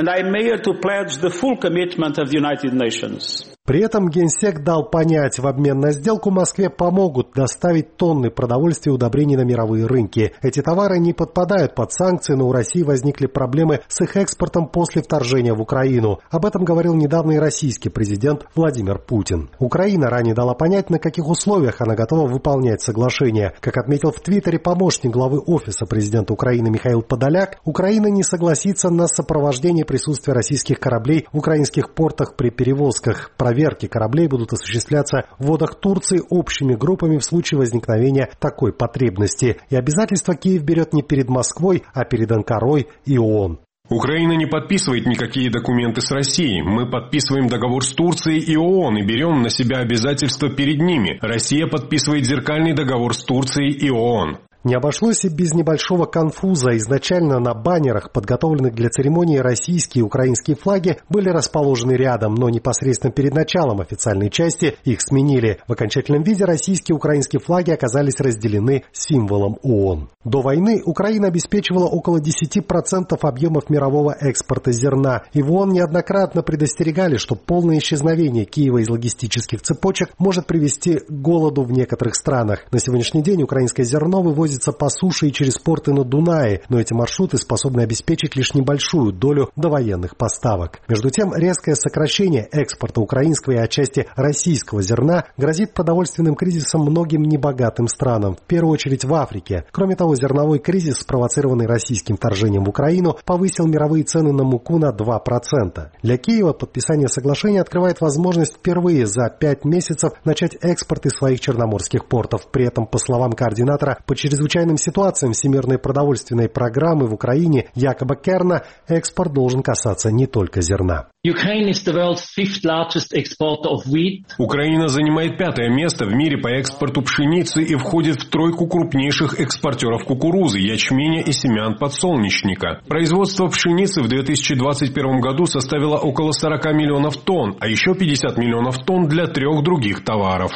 При этом генсек дал понять, в обмен на сделку Москве помогут доставить тонны продовольствия и удобрений на мировые рынки. Эти товары не подпадают под санкции, но у России возникли проблемы с их экспортом после вторжения в Украину. Об этом говорил недавно и российский президент Владимир Путин. Украина ранее дала понять, на каких условиях она готова выполнять соглашение. Как отметил в Твиттере помощник главы Офиса президента Украины Михаил Подоляк, Украина не согласится на сопровождение присутствия российских кораблей в украинских портах при перевозках. Проверки кораблей будут осуществляться в водах Турции общими группами в случае возникновения такой потребности. И обязательства Киев берет не перед Москвой, а перед Анкарой и ООН. Украина не подписывает никакие документы с Россией. Мы подписываем договор с Турцией и ООН и берем на себя обязательства перед ними. Россия подписывает зеркальный договор с Турцией и ООН. Не обошлось и без небольшого конфуза. Изначально на баннерах, подготовленных для церемонии, российские и украинские флаги были расположены рядом, но непосредственно перед началом официальной части их сменили. В окончательном виде российские и украинские флаги оказались разделены символом ООН. До войны Украина обеспечивала около десять процентов объемов мирового экспорта зерна. И в ООН неоднократно предостерегали, что полное исчезновение Киева из логистических цепочек может привести к голоду в некоторых странах. На сегодняшний день украинское зерно вывозится перевозится по суше и через порты на Дунае, но эти маршруты способны обеспечить лишь небольшую долю довоенных поставок. Между тем, резкое сокращение экспорта украинского и отчасти российского зерна грозит продовольственным кризисом многим небогатым странам, в первую очередь в Африке. Кроме того, зерновой кризис, спровоцированный российским вторжением в Украину, повысил мировые цены на муку на два процента. Для Киева подписание соглашения открывает возможность впервые за пять месяцев начать экспорт из своих черноморских портов. При этом, по словам координатора по чрезвычайным ситуациям Всемирной продовольственной программы в Украине Якоба Керна, экспорт должен касаться не только зерна. Украина занимает пятое место в мире по экспорту пшеницы и входит в тройку крупнейших экспортеров кукурузы, ячменя и семян подсолнечника. Производство пшеницы в две тысячи двадцать первом году составило около сорок миллионов тонн, а еще пятьдесят миллионов тонн для трех других товаров.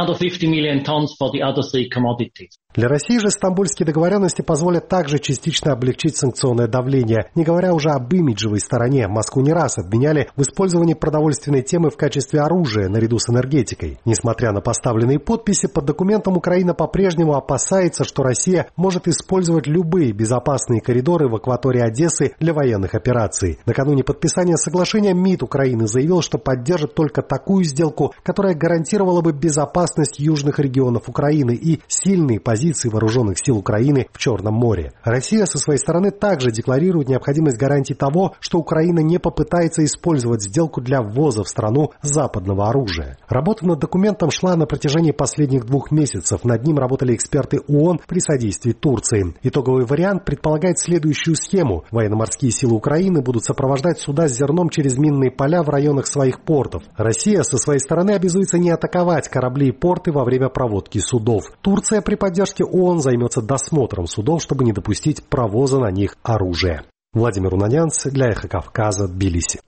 Для России же стамбульские договоренности позволят также частично облегчить санкционное давление. Не говоря уже об имиджевой стороне, Москву не раз обвиняли в использовании продовольственной темы в качестве оружия наряду с энергетикой. Несмотря на поставленные подписи, под документом Украина по-прежнему опасается, что Россия может использовать любые безопасные коридоры в акватории Одессы для военных операций. Накануне подписания соглашения МИД Украины заявил, что поддержит только такую сделку, которая гарантировала бы безопасность южных регионов Украины и сильные позиции вооруженных сил Украины в Черном море. Россия со своей стороны также декларирует необходимость гарантий того, что Украина не попытается использовать сделку для ввоза в страну западного оружия. Работа над документом шла на протяжении последних двух месяцев. Над ним работали эксперты ООН при содействии Турции. Итоговый вариант предполагает следующую схему. Военно-морские силы Украины будут сопровождать суда с зерном через минные поля в районах своих портов. Россия со своей стороны обязуется не атаковать корабли и порты во время проводки судов. Турция при поддержке ООН займется досмотром судов, чтобы не допустить провоза на них оружия. Владимир Унанянц для «Эхо Кавказа», Тбилиси.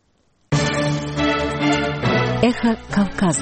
«Эхо Кавказа».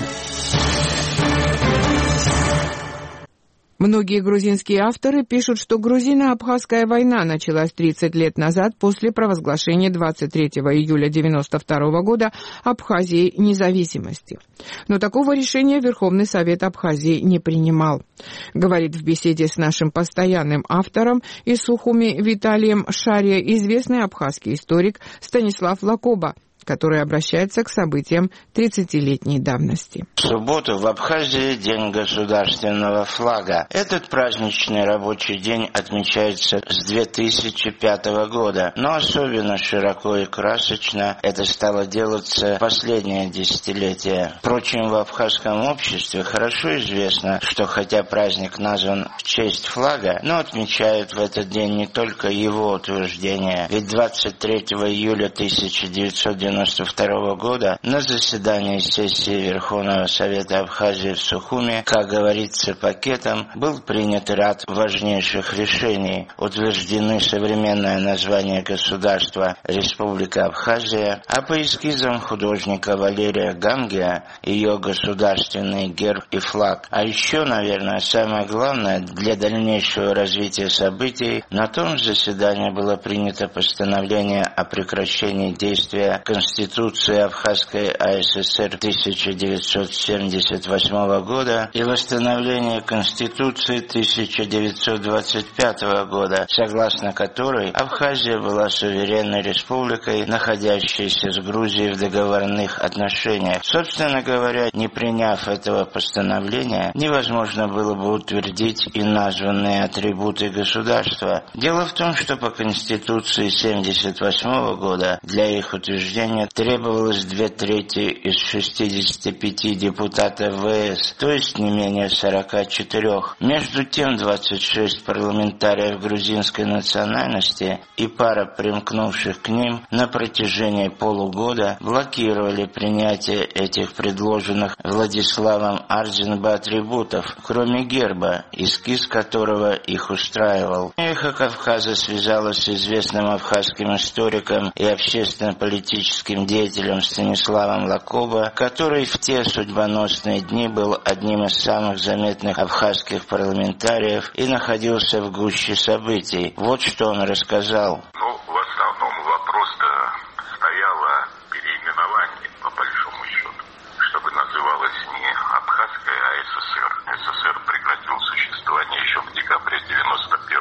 Многие грузинские авторы пишут, что грузино-абхазская война началась тридцать лет назад после провозглашения двадцать третьего июля девяносто второго года Абхазии независимости. Но такого решения Верховный Совет Абхазии не принимал. Говорит в беседе с нашим постоянным автором из Сухуми Виталием Шария известный абхазский историк Станислав Лакоба, который обращается к событиям тридцатилетней давности. В субботу в Абхазии День государственного флага. Этот праздничный рабочий день отмечается с две тысячи пятого года, но особенно широко и красочно это стало делаться в последнее десятилетие. Впрочем, в абхазском обществе хорошо известно, что хотя праздник назван в честь флага, но отмечают в этот день не только его утверждение, ведь двадцать третьего июля тысяча девятьсот девяносто второго года на заседании сессии Верховного Совета Абхазии в Сухуми, как говорится пакетом, был принят ряд важнейших решений. Утверждены современное название государства Республика Абхазия, а по эскизам художника Валерия Гангия ее государственный герб и флаг. А еще, наверное, самое главное для дальнейшего развития событий, на том заседании было принято постановление о прекращении действия Конституции Конституции Абхазской АССР тысяча девятьсот семьдесят восьмого года и восстановление Конституции тысяча девятьсот двадцать пятого года, согласно которой Абхазия была суверенной республикой, находящейся с Грузией в договорных отношениях. Собственно говоря, не приняв этого постановления, невозможно было бы утвердить и названные атрибуты государства. Дело в том, что по Конституции семьдесят восьмого года для их утверждения требовалось две трети из шестидесяти пяти депутатов ВС, то есть не менее сорока четырёх. Между тем, двадцать шесть парламентариев грузинской национальности и пара примкнувших к ним на протяжении полугода блокировали принятие этих предложенных Владиславом Ардзинба атрибутов, кроме герба, эскиз которого их устраивал. «Эхо Кавказа» связалось с известным абхазским историком и общественно-политическим деятелем Станиславом Лакоба, который в те судьбоносные дни был одним из самых заметных абхазских парламентариев и находился в гуще событий. Вот что он рассказал. Ну, в основном вопрос-то стояло переименование, по большому счету, чтобы называлось не Абхазская, а СССР. СССР прекратил существование еще в декабре девяносто первого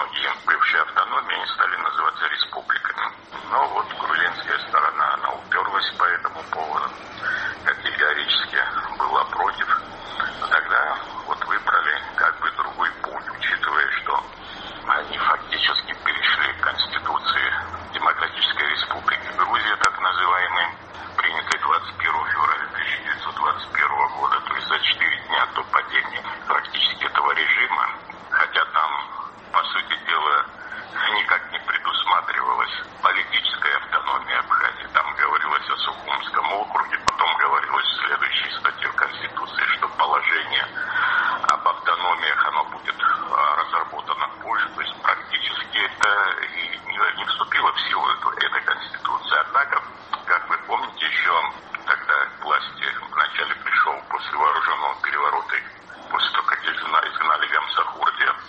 многие бывшие автономии они стали называться республиками. Но вот грузинская сторона, она уперлась по этому поводу, категорически была против. Тогда вот выбрали как бы другой путь, учитывая, что они фактически перешли к Конституции Демократической Республики Грузия, так называемой, принятой двадцать первого февраля тысяча девятьсот двадцать первого года, то есть за четыре дня до падения практически этого режима, хотя там, по сути дела, никак не предусматривалась политическая автономия Абхазии. Там говорилось о Сухумском округе, потом говорилось в следующей статье Конституции, что положение об автономиях, оно будет разработано позже, то есть практически это и не вступило в силу эта Конституция. Однако, как вы помните, еще тогда к власти вначале пришел после вооруженного переворота, после того, как изгнали Гамсахурди, э,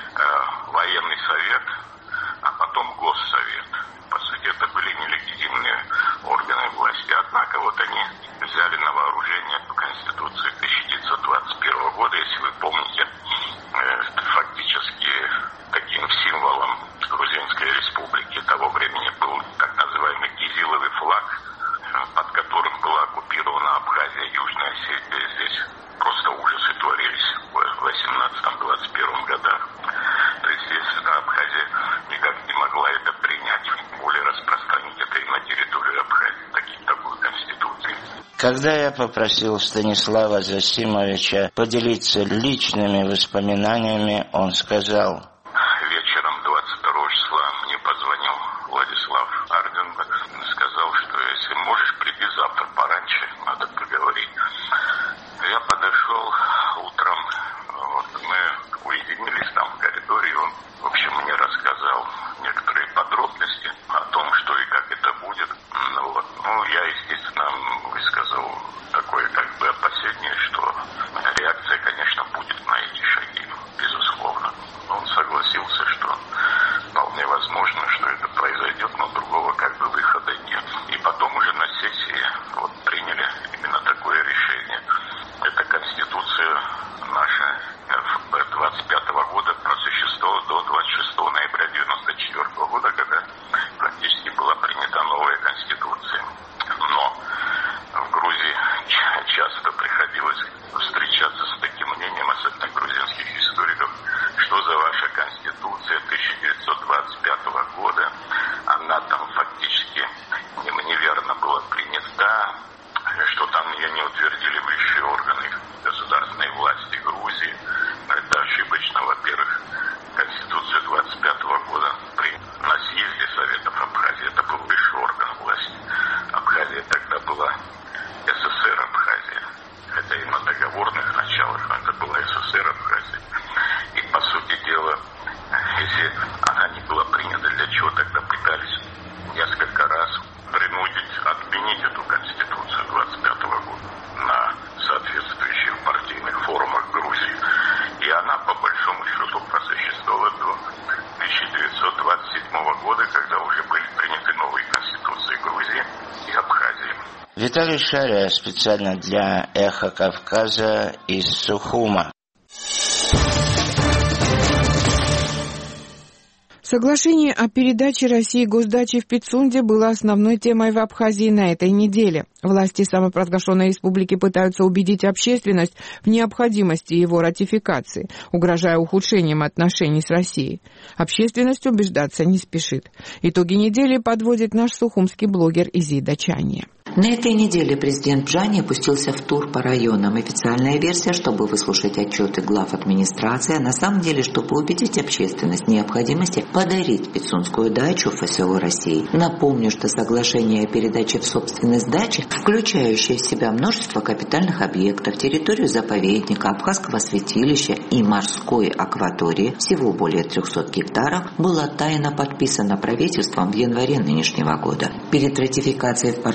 военный совет, а потом Госсовет. По сути, это были нелегитимные органы власти. Однако вот они взяли на вооружение эту Конституцию тысяча девятьсот двадцать первого года, если вы помните, э, фактически таким символом Грузинской республики того времени был так называемый Кизиловый флаг, под которым была оккупирована Абхазия, Южная Осетия. Здесь просто ужасы творились в восемнадцатом-двадцать первом годах. То есть здесь Абхазия никак не могла это принять, более распространить это и на территорию Абхазии, такие, такую конституцию. Когда я попросил Станислава Засимовича поделиться личными воспоминаниями, он сказал: вечером двадцать второго числа мне позвонил Владислав Арденбек, сказал, что если можешь, приди завтра пораньше, надо поговорить. Я подошел утром, вот, мы уединились там в коридоре, и он, в общем, мне рассказал некоторые подробности о том, что и как это будет. Ну, вот. Ну, я, естественно, высказал такое как бы опасение, что реакция, конечно, будет на эти шаги, безусловно. Он согласился, что вполне возможно, что это произойдет, но другого как бы выхода нет. И потом уже на сессии вот приняли именно такое решение. Эта Конституция наша РФП двадцать пятого года просуществовала до двадцать шестого ноября девяносто четвёртого года, когда практически была принята новая Конституция. Но в Грузии часто приходилось встречаться с таким мнением, особенно грузинских историков, что за ваша Конституция тысяча девятьсот двадцать пятого года, она там фактически неверно была принята, что там ее не утвердили высшие органы государственной власти Грузии. Это ошибочно. Во-первых, Конституция двадцать пятого года при на съезде Советов Абхазии, это был высший орган власти. Абхазия тогда была СССР Абхазия, хотя и на договорных началах, но это была СССР Абхазия. И, по сути дела, если она не была принята, для чего тогда пытались несколько раз принудить отменить эту Конституцию двадцать пятого года на соответствующих партийных форумах Грузии. И она, по большому счету, просуществовала до тысяча девятьсот двадцать седьмого года, когда уже были приняты новые конституции Грузии и Абхазии. Виталий Шария специально для «Эхо Кавказа» из Сухума. Соглашение о передаче России госдачи в Пицунде было основной темой в Абхазии на этой неделе. Власти самопровозглашенной республики пытаются убедить общественность в необходимости его ратификации, угрожая ухудшением отношений с Россией. Общественность убеждаться не спешит. Итоги недели подводит наш сухумский блогер Изида Чания. На этой неделе президент Джани опустился в тур по районам. Официальная версия, чтобы выслушать отчеты глав администрации, а на самом деле, чтобы убедить общественность в необходимости подарить Пицунскую дачу ФСО России. Напомню, что соглашение о передаче в собственность дачи, включающее в себя множество капитальных объектов, территорию заповедника, Абхазского святилища и морской акватории, всего более трехсот гектаров, было тайно подписано правительством в январе нынешнего года. Перед ратификацией в парламенте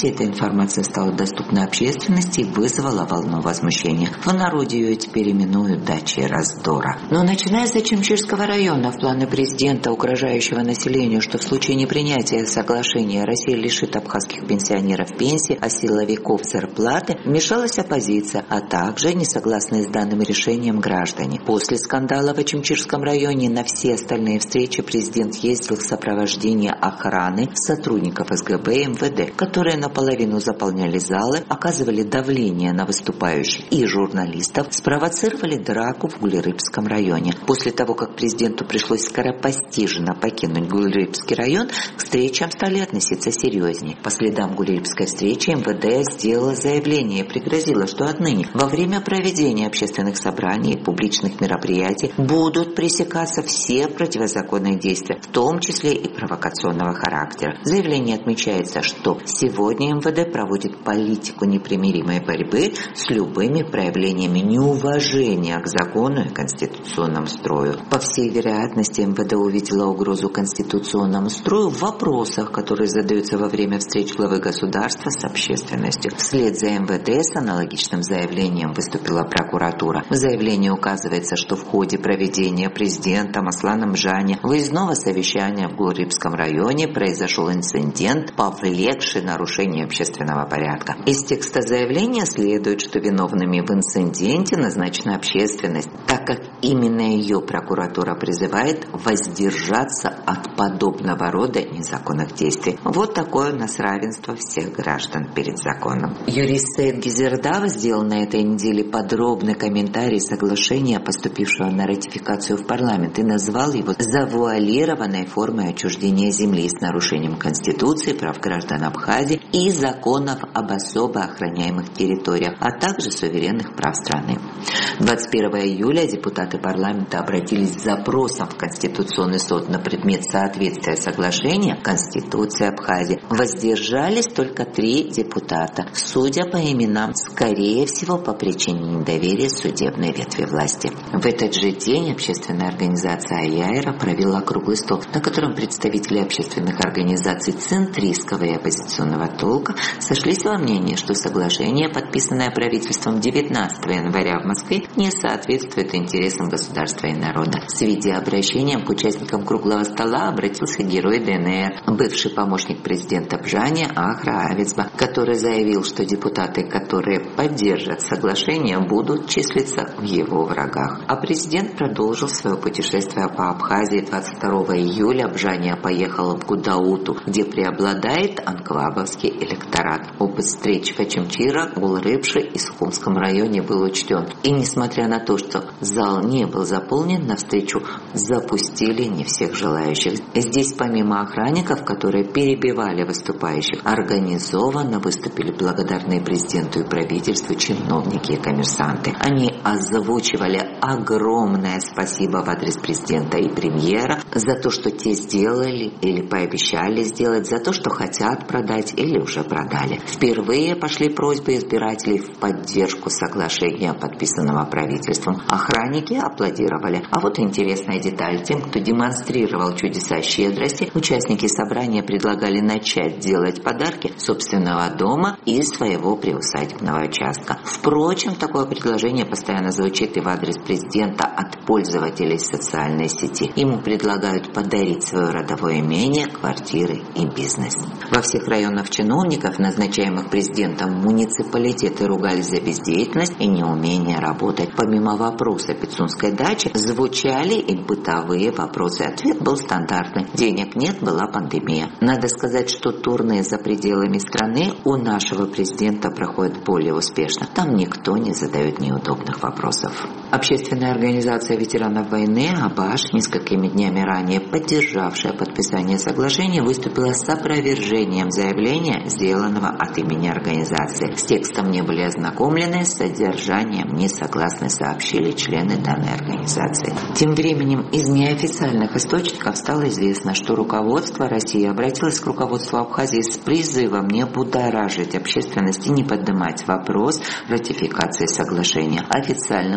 марте эта информация стала доступна общественности и вызвала волну возмущения. В народе ее теперь именуют дачей раздора. Но начиная с Ачимчирского района, в планы президента, угрожающего населению, что в случае непринятия соглашения Россия лишит абхазских пенсионеров пенсии, а силовиков зарплаты, вмешалась оппозиция, а также несогласные с данным решением граждане. После скандала в Ачимчирском районе на все остальные встречи президент ездил в сопровождении охраны сотрудников эс гэ бэ и эм вэ дэ, которые наполовину заполняли залы, оказывали давление на выступающих и журналистов, спровоцировали драку в Гулерыбском районе. После того, как президенту пришлось скоропостижно покинуть Гулерыбский район, к встречам стали относиться серьезнее. По следам Гулерыбской встречи эм вэ дэ сделала заявление и пригрозила, что отныне во время проведения общественных собраний и публичных мероприятий будут пресекаться все противозаконные действия, в том числе и провокационного характера. В заявлении отмечается, что сегодня эм вэ дэ проводит политику непримиримой борьбы с любыми проявлениями неуважения к закону и конституционному строю. По всей вероятности, эм вэ дэ увидела угрозу конституционному строю в вопросах, которые задаются во время встреч главы государства с общественностью. Вслед за эм вэ дэ с аналогичным заявлением выступила прокуратура. В заявлении указывается, что в ходе проведения президентом Асланом Жани выездного совещания в Гулерыбском районе произошел инцидент, повлекший нарушение общественного порядка. Из текста заявления следует, что виновными в инциденте назначена общественность, так как именно ее прокуратура призывает воздержаться от подобного рода незаконных действий. Вот такое у нас равенство всех граждан перед законом. Юрист Саид Гизердав сделал на этой неделе подробный комментарий соглашения, поступившего на ратификацию в парламент, и назвал его завуалированной формой отчуждения земли с нарушением Конституции, прав граждан Абхазии и законов об особо охраняемых территориях, а также суверенных прав страны. двадцать первого июля депутаты парламента обратились с запросом в Конституционный суд на предмет соответствия соглашения Конституции Абхазии. Воздержались только три депутата, судя по именам, скорее всего, по причине недоверия судебной ветви власти. В этот же день общественная организация Аяйра провела круглый стол, на котором представители общественных организаций центристского и оппозиционного толка сошлись во мнении, что соглашение, подписанное правительством девятнадцатого января в Москве, не соответствует интересам государства и народа. С видеообращением к участникам круглого стола обратился герой дэ эн эр, бывший помощник президента Бжани Ахра Авицба, который заявил, что депутаты, которые поддержат соглашение, будут числиться в его врагах. А президент продолжил свое путешествие по Абхазии. двадцать второго июля Бжания поехала в Гудауту, где преобладает анклавовский электорат. Опыт встреч в Ачимчира, Гулерыбше и Сухумском районе был учтен. И несмотря на то, что зал не был заполнен, на встречу запустили не всех желающих. Здесь помимо охранников, которые перебивали выступающих, организованно выступили благодарные президенту и правительству чиновники и коммерсанты. Они озвучивали огромное спасибо в адрес президента и премьера за то, что те сделали или пообещали сделать, за то, что хотят продать или уже продали. Впервые пошли просьбы избирателей в поддержку соглашения, подписанного правительством. Охранники аплодировали. А вот интересная деталь. Тем, кто демонстрировал чудеса щедрости, участники собрания предлагали начать делать подарки собственного дома и своего приусадебного участка. Впрочем, такое предложение постоянно звучит и в адрес президента от пользователей социальной сети. Ему предлагают подарить свое родовое имение, квартиры и бизнес. Во всех районах чиновников, назначаемых президентом, муниципалитеты ругались за бездеятельность и неумение работать. Помимо вопроса пицунской дачи, звучали и бытовые вопросы. Ответ был стандартный. Денег нет, была пандемия. Надо сказать, что турне за пределами страны у нашего президента проходят более успешно. Там никто не задает неудобных вопросов. Общественная организация ветеранов войны «Абаш», несколькими днями ранее поддержавшая подписание соглашения, выступила с опровержением заявления, сделанного от имени организации. С текстом не были ознакомлены, с содержанием не согласны, сообщили члены данной организации. Тем временем из неофициальных источников стало известно, что руководство России обратилось к руководству Абхазии с призывом не будоражить общественность и не поднимать вопрос ратификации соглашения. Официального подтверждения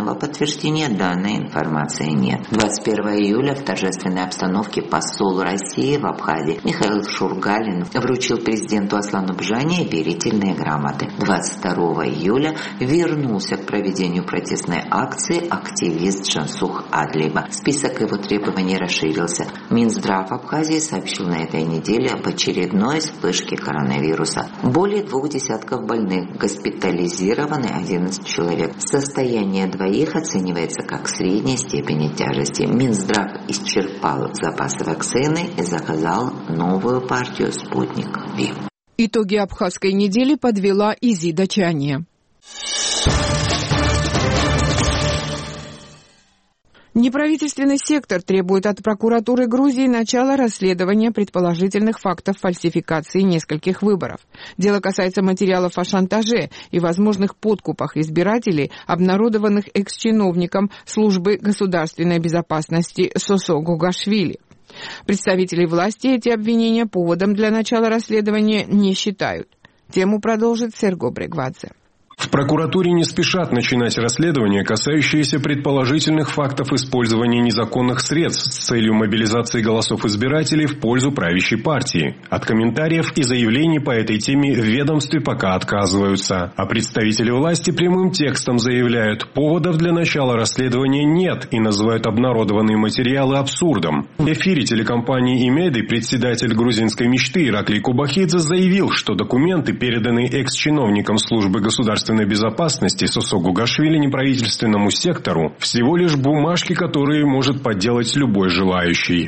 подтверждения данной информации нет. двадцать первого июля в торжественной обстановке посол России в Абхазии Михаил Шургалин вручил президенту Аслану Бжане верительные грамоты. двадцать второго июля вернулся к проведению протестной акции активист Джансух Адлиба. Список его требований расширился. Минздрав Абхазии сообщил на этой неделе об очередной вспышке коронавируса. Более двух десятков больных, госпитализированы одиннадцать человек. Состояние двоих оценивается как средней степени тяжести. Минздрав исчерпал запасы вакцины и заказал новую партию «Спутник Ви». Итоги абхазской недели подвела Изида Чания. Неправительственный сектор требует от прокуратуры Грузии начала расследования предположительных фактов фальсификации нескольких выборов. Дело касается материалов о шантаже и возможных подкупах избирателей, обнародованных экс-чиновником службы государственной безопасности Сосо Гугашвили. Представители власти эти обвинения поводом для начала расследования не считают. Тему продолжит Серго Брегвадзе. В прокуратуре не спешат начинать расследование, касающееся предположительных фактов использования незаконных средств с целью мобилизации голосов избирателей в пользу правящей партии. От комментариев и заявлений по этой теме в ведомстве пока отказываются. А представители власти прямым текстом заявляют, поводов для начала расследования нет и называют обнародованные материалы абсурдом. В эфире телекомпании «Имеды» председатель грузинской мечты Ираклий Кобахидзе заявил, что документы, переданные экс-чиновникам службы государственной безопасности Сосо Гугашвили неправительственному сектору, всего лишь бумажки, которые может подделать любой желающий.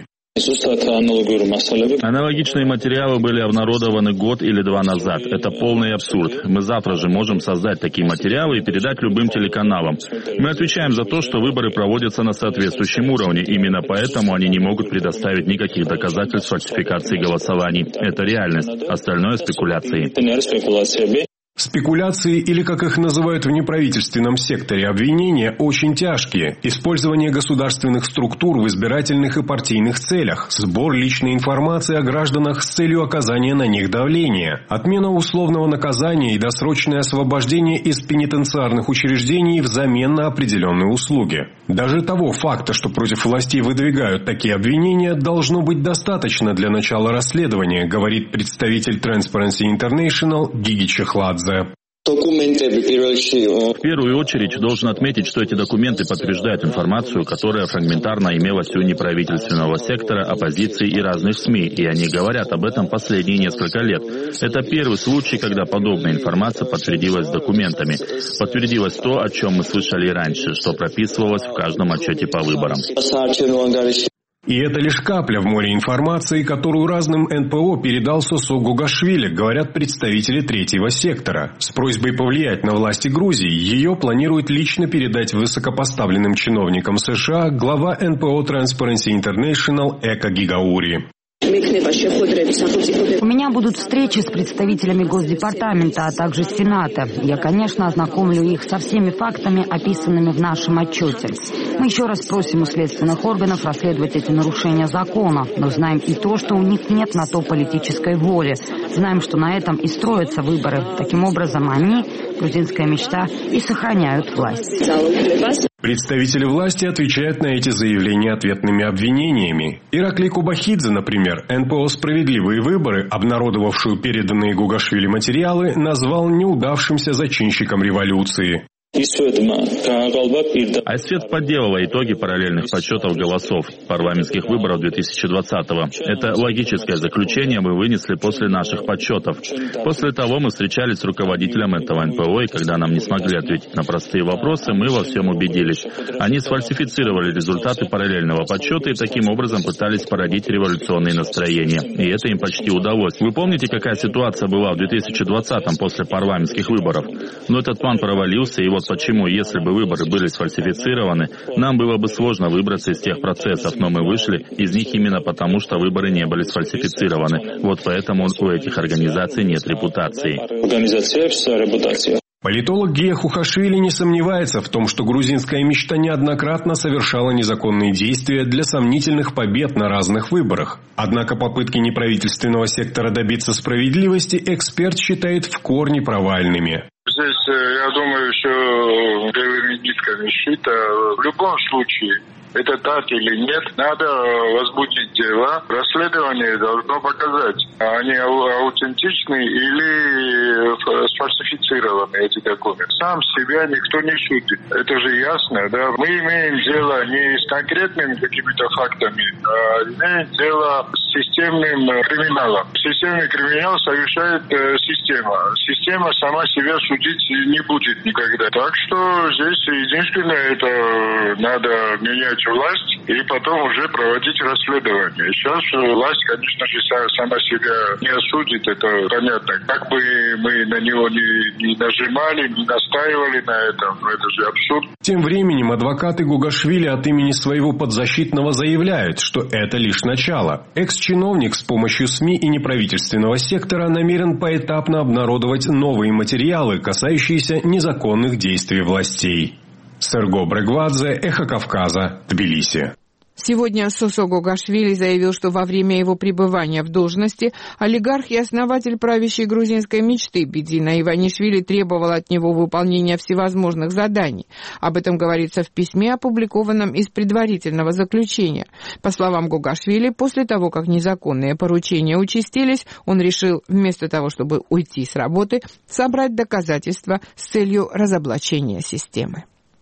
Аналогичные материалы были обнародованы год или два назад. Это полный абсурд. Мы завтра же можем создать такие материалы и передать любым телеканалам. Мы отвечаем за то, что выборы проводятся на соответствующем уровне. Именно поэтому они не могут предоставить никаких доказательств фальсификации голосований. Это реальность. Остальное — спекуляции. Спекуляции, или, как их называют в неправительственном секторе, обвинения очень тяжкие. Использование государственных структур в избирательных и партийных целях, сбор личной информации о гражданах с целью оказания на них давления, отмена условного наказания и досрочное освобождение из пенитенциарных учреждений взамен на определенные услуги. Даже того факта, что против властей выдвигают такие обвинения, должно быть достаточно для начала расследования, говорит представитель Transparency International Гиги Чехладзе. В первую очередь должен отметить, что эти документы подтверждают информацию, которая фрагментарно имелась у неправительственного сектора, оппозиции и разных СМИ, и они говорят об этом последние несколько лет. Это первый случай, когда подобная информация подтвердилась документами. Подтвердилось то, о чем мы слышали раньше, что прописывалось в каждом отчете по выборам. И это лишь капля в море информации, которую разным эн пэ о передал Сосо Гугашвили, говорят представители третьего сектора. С просьбой повлиять на власти Грузии ее планирует лично передать высокопоставленным чиновникам США глава эн пэ о Transparency International Эка Гигаури. У меня будут встречи с представителями Госдепартамента, а также Сената. Я, конечно, ознакомлю их со всеми фактами, описанными в нашем отчете. Мы еще раз просим у следственных органов расследовать эти нарушения закона, но знаем и то, что у них нет на то политической воли. Знаем, что на этом и строятся выборы. Таким образом, они, грузинская мечта, и сохраняют власть. Представители власти отвечают на эти заявления ответными обвинениями. Ираклий Кобахидзе, например, эн пэ о «Справедливые выборы», обнародовавшую переданные Гугашвили материалы, назвал неудавшимся зачинщиком революции. Айсвет подделала итоги параллельных подсчетов голосов парламентских выборов две тысячи двадцатого. Это логическое заключение мы вынесли после наших подсчетов. После того мы встречались с руководителем этого эн пэ о, и когда нам не смогли ответить на простые вопросы, мы во всем убедились. Они сфальсифицировали результаты параллельного подсчета и таким образом пытались породить революционные настроения. И это им почти удалось. Вы помните, какая ситуация была в две тысячи двадцатом после парламентских выборов? Но этот план провалился, и вот почему, если бы выборы были сфальсифицированы, нам было бы сложно выбраться из тех процессов, но мы вышли из них именно потому, что выборы не были сфальсифицированы. Вот поэтому у этих организаций нет репутации. Политолог Гия Хухашвили не сомневается в том, что грузинская мечта неоднократно совершала незаконные действия для сомнительных побед на разных выборах. Однако попытки неправительственного сектора добиться справедливости эксперт считает в корне провальными. здесь, я думаю, что белыми нитками шито. В любом случае, это так или нет, надо возбудить дело. Расследование должно показать, они аутентичны или сфальсифицированы, эти документы. Сам себя никто не судит. Это же ясно, да? Мы имеем дело не с конкретными какими-то фактами, а имеем дело с системным криминалом. Системный криминал совершает э, система. Система сама себя судить не будет никогда. Так что здесь единственное, это надо менять власть и потом уже проводить расследование. Сейчас власть, конечно же, сама себя не осудит, это понятно. Как бы мы на него не, не нажимали, не настаивали на этом, но это же абсурд. Тем временем адвокаты Гугашвили от имени своего подзащитного заявляют, что это лишь начало. Экс-чиновник с помощью СМИ и неправительственного сектора намерен поэтапно обнародовать новые материалы, касающиеся незаконных действий властей. Серго Брегвадзе, Эхо Кавказа, Тбилиси. Сегодня Сосо Гугашвили заявил, что во время его пребывания в должности олигарх и основатель правящей грузинской мечты Бидзина Иванишвили требовал от него выполнения всевозможных заданий. Об этом говорится в письме, опубликованном из предварительного заключения. По словам Гугашвили, после того, как незаконные поручения участились, он решил, вместо того, чтобы уйти с работы, собрать доказательства с целью разоблачения системы.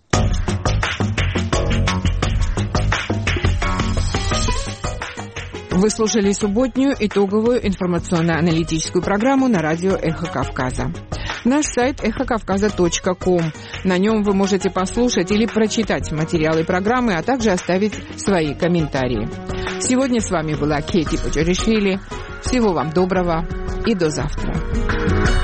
Вы слушали субботнюю итоговую информационно-аналитическую программу на радио «Эхо Кавказа». Наш сайт эхо кавказа точка ком. На нем вы можете послушать или прочитать материалы программы, а также оставить свои комментарии. Сегодня с вами была Кейти Пачаришвили. Всего вам доброго и до завтра.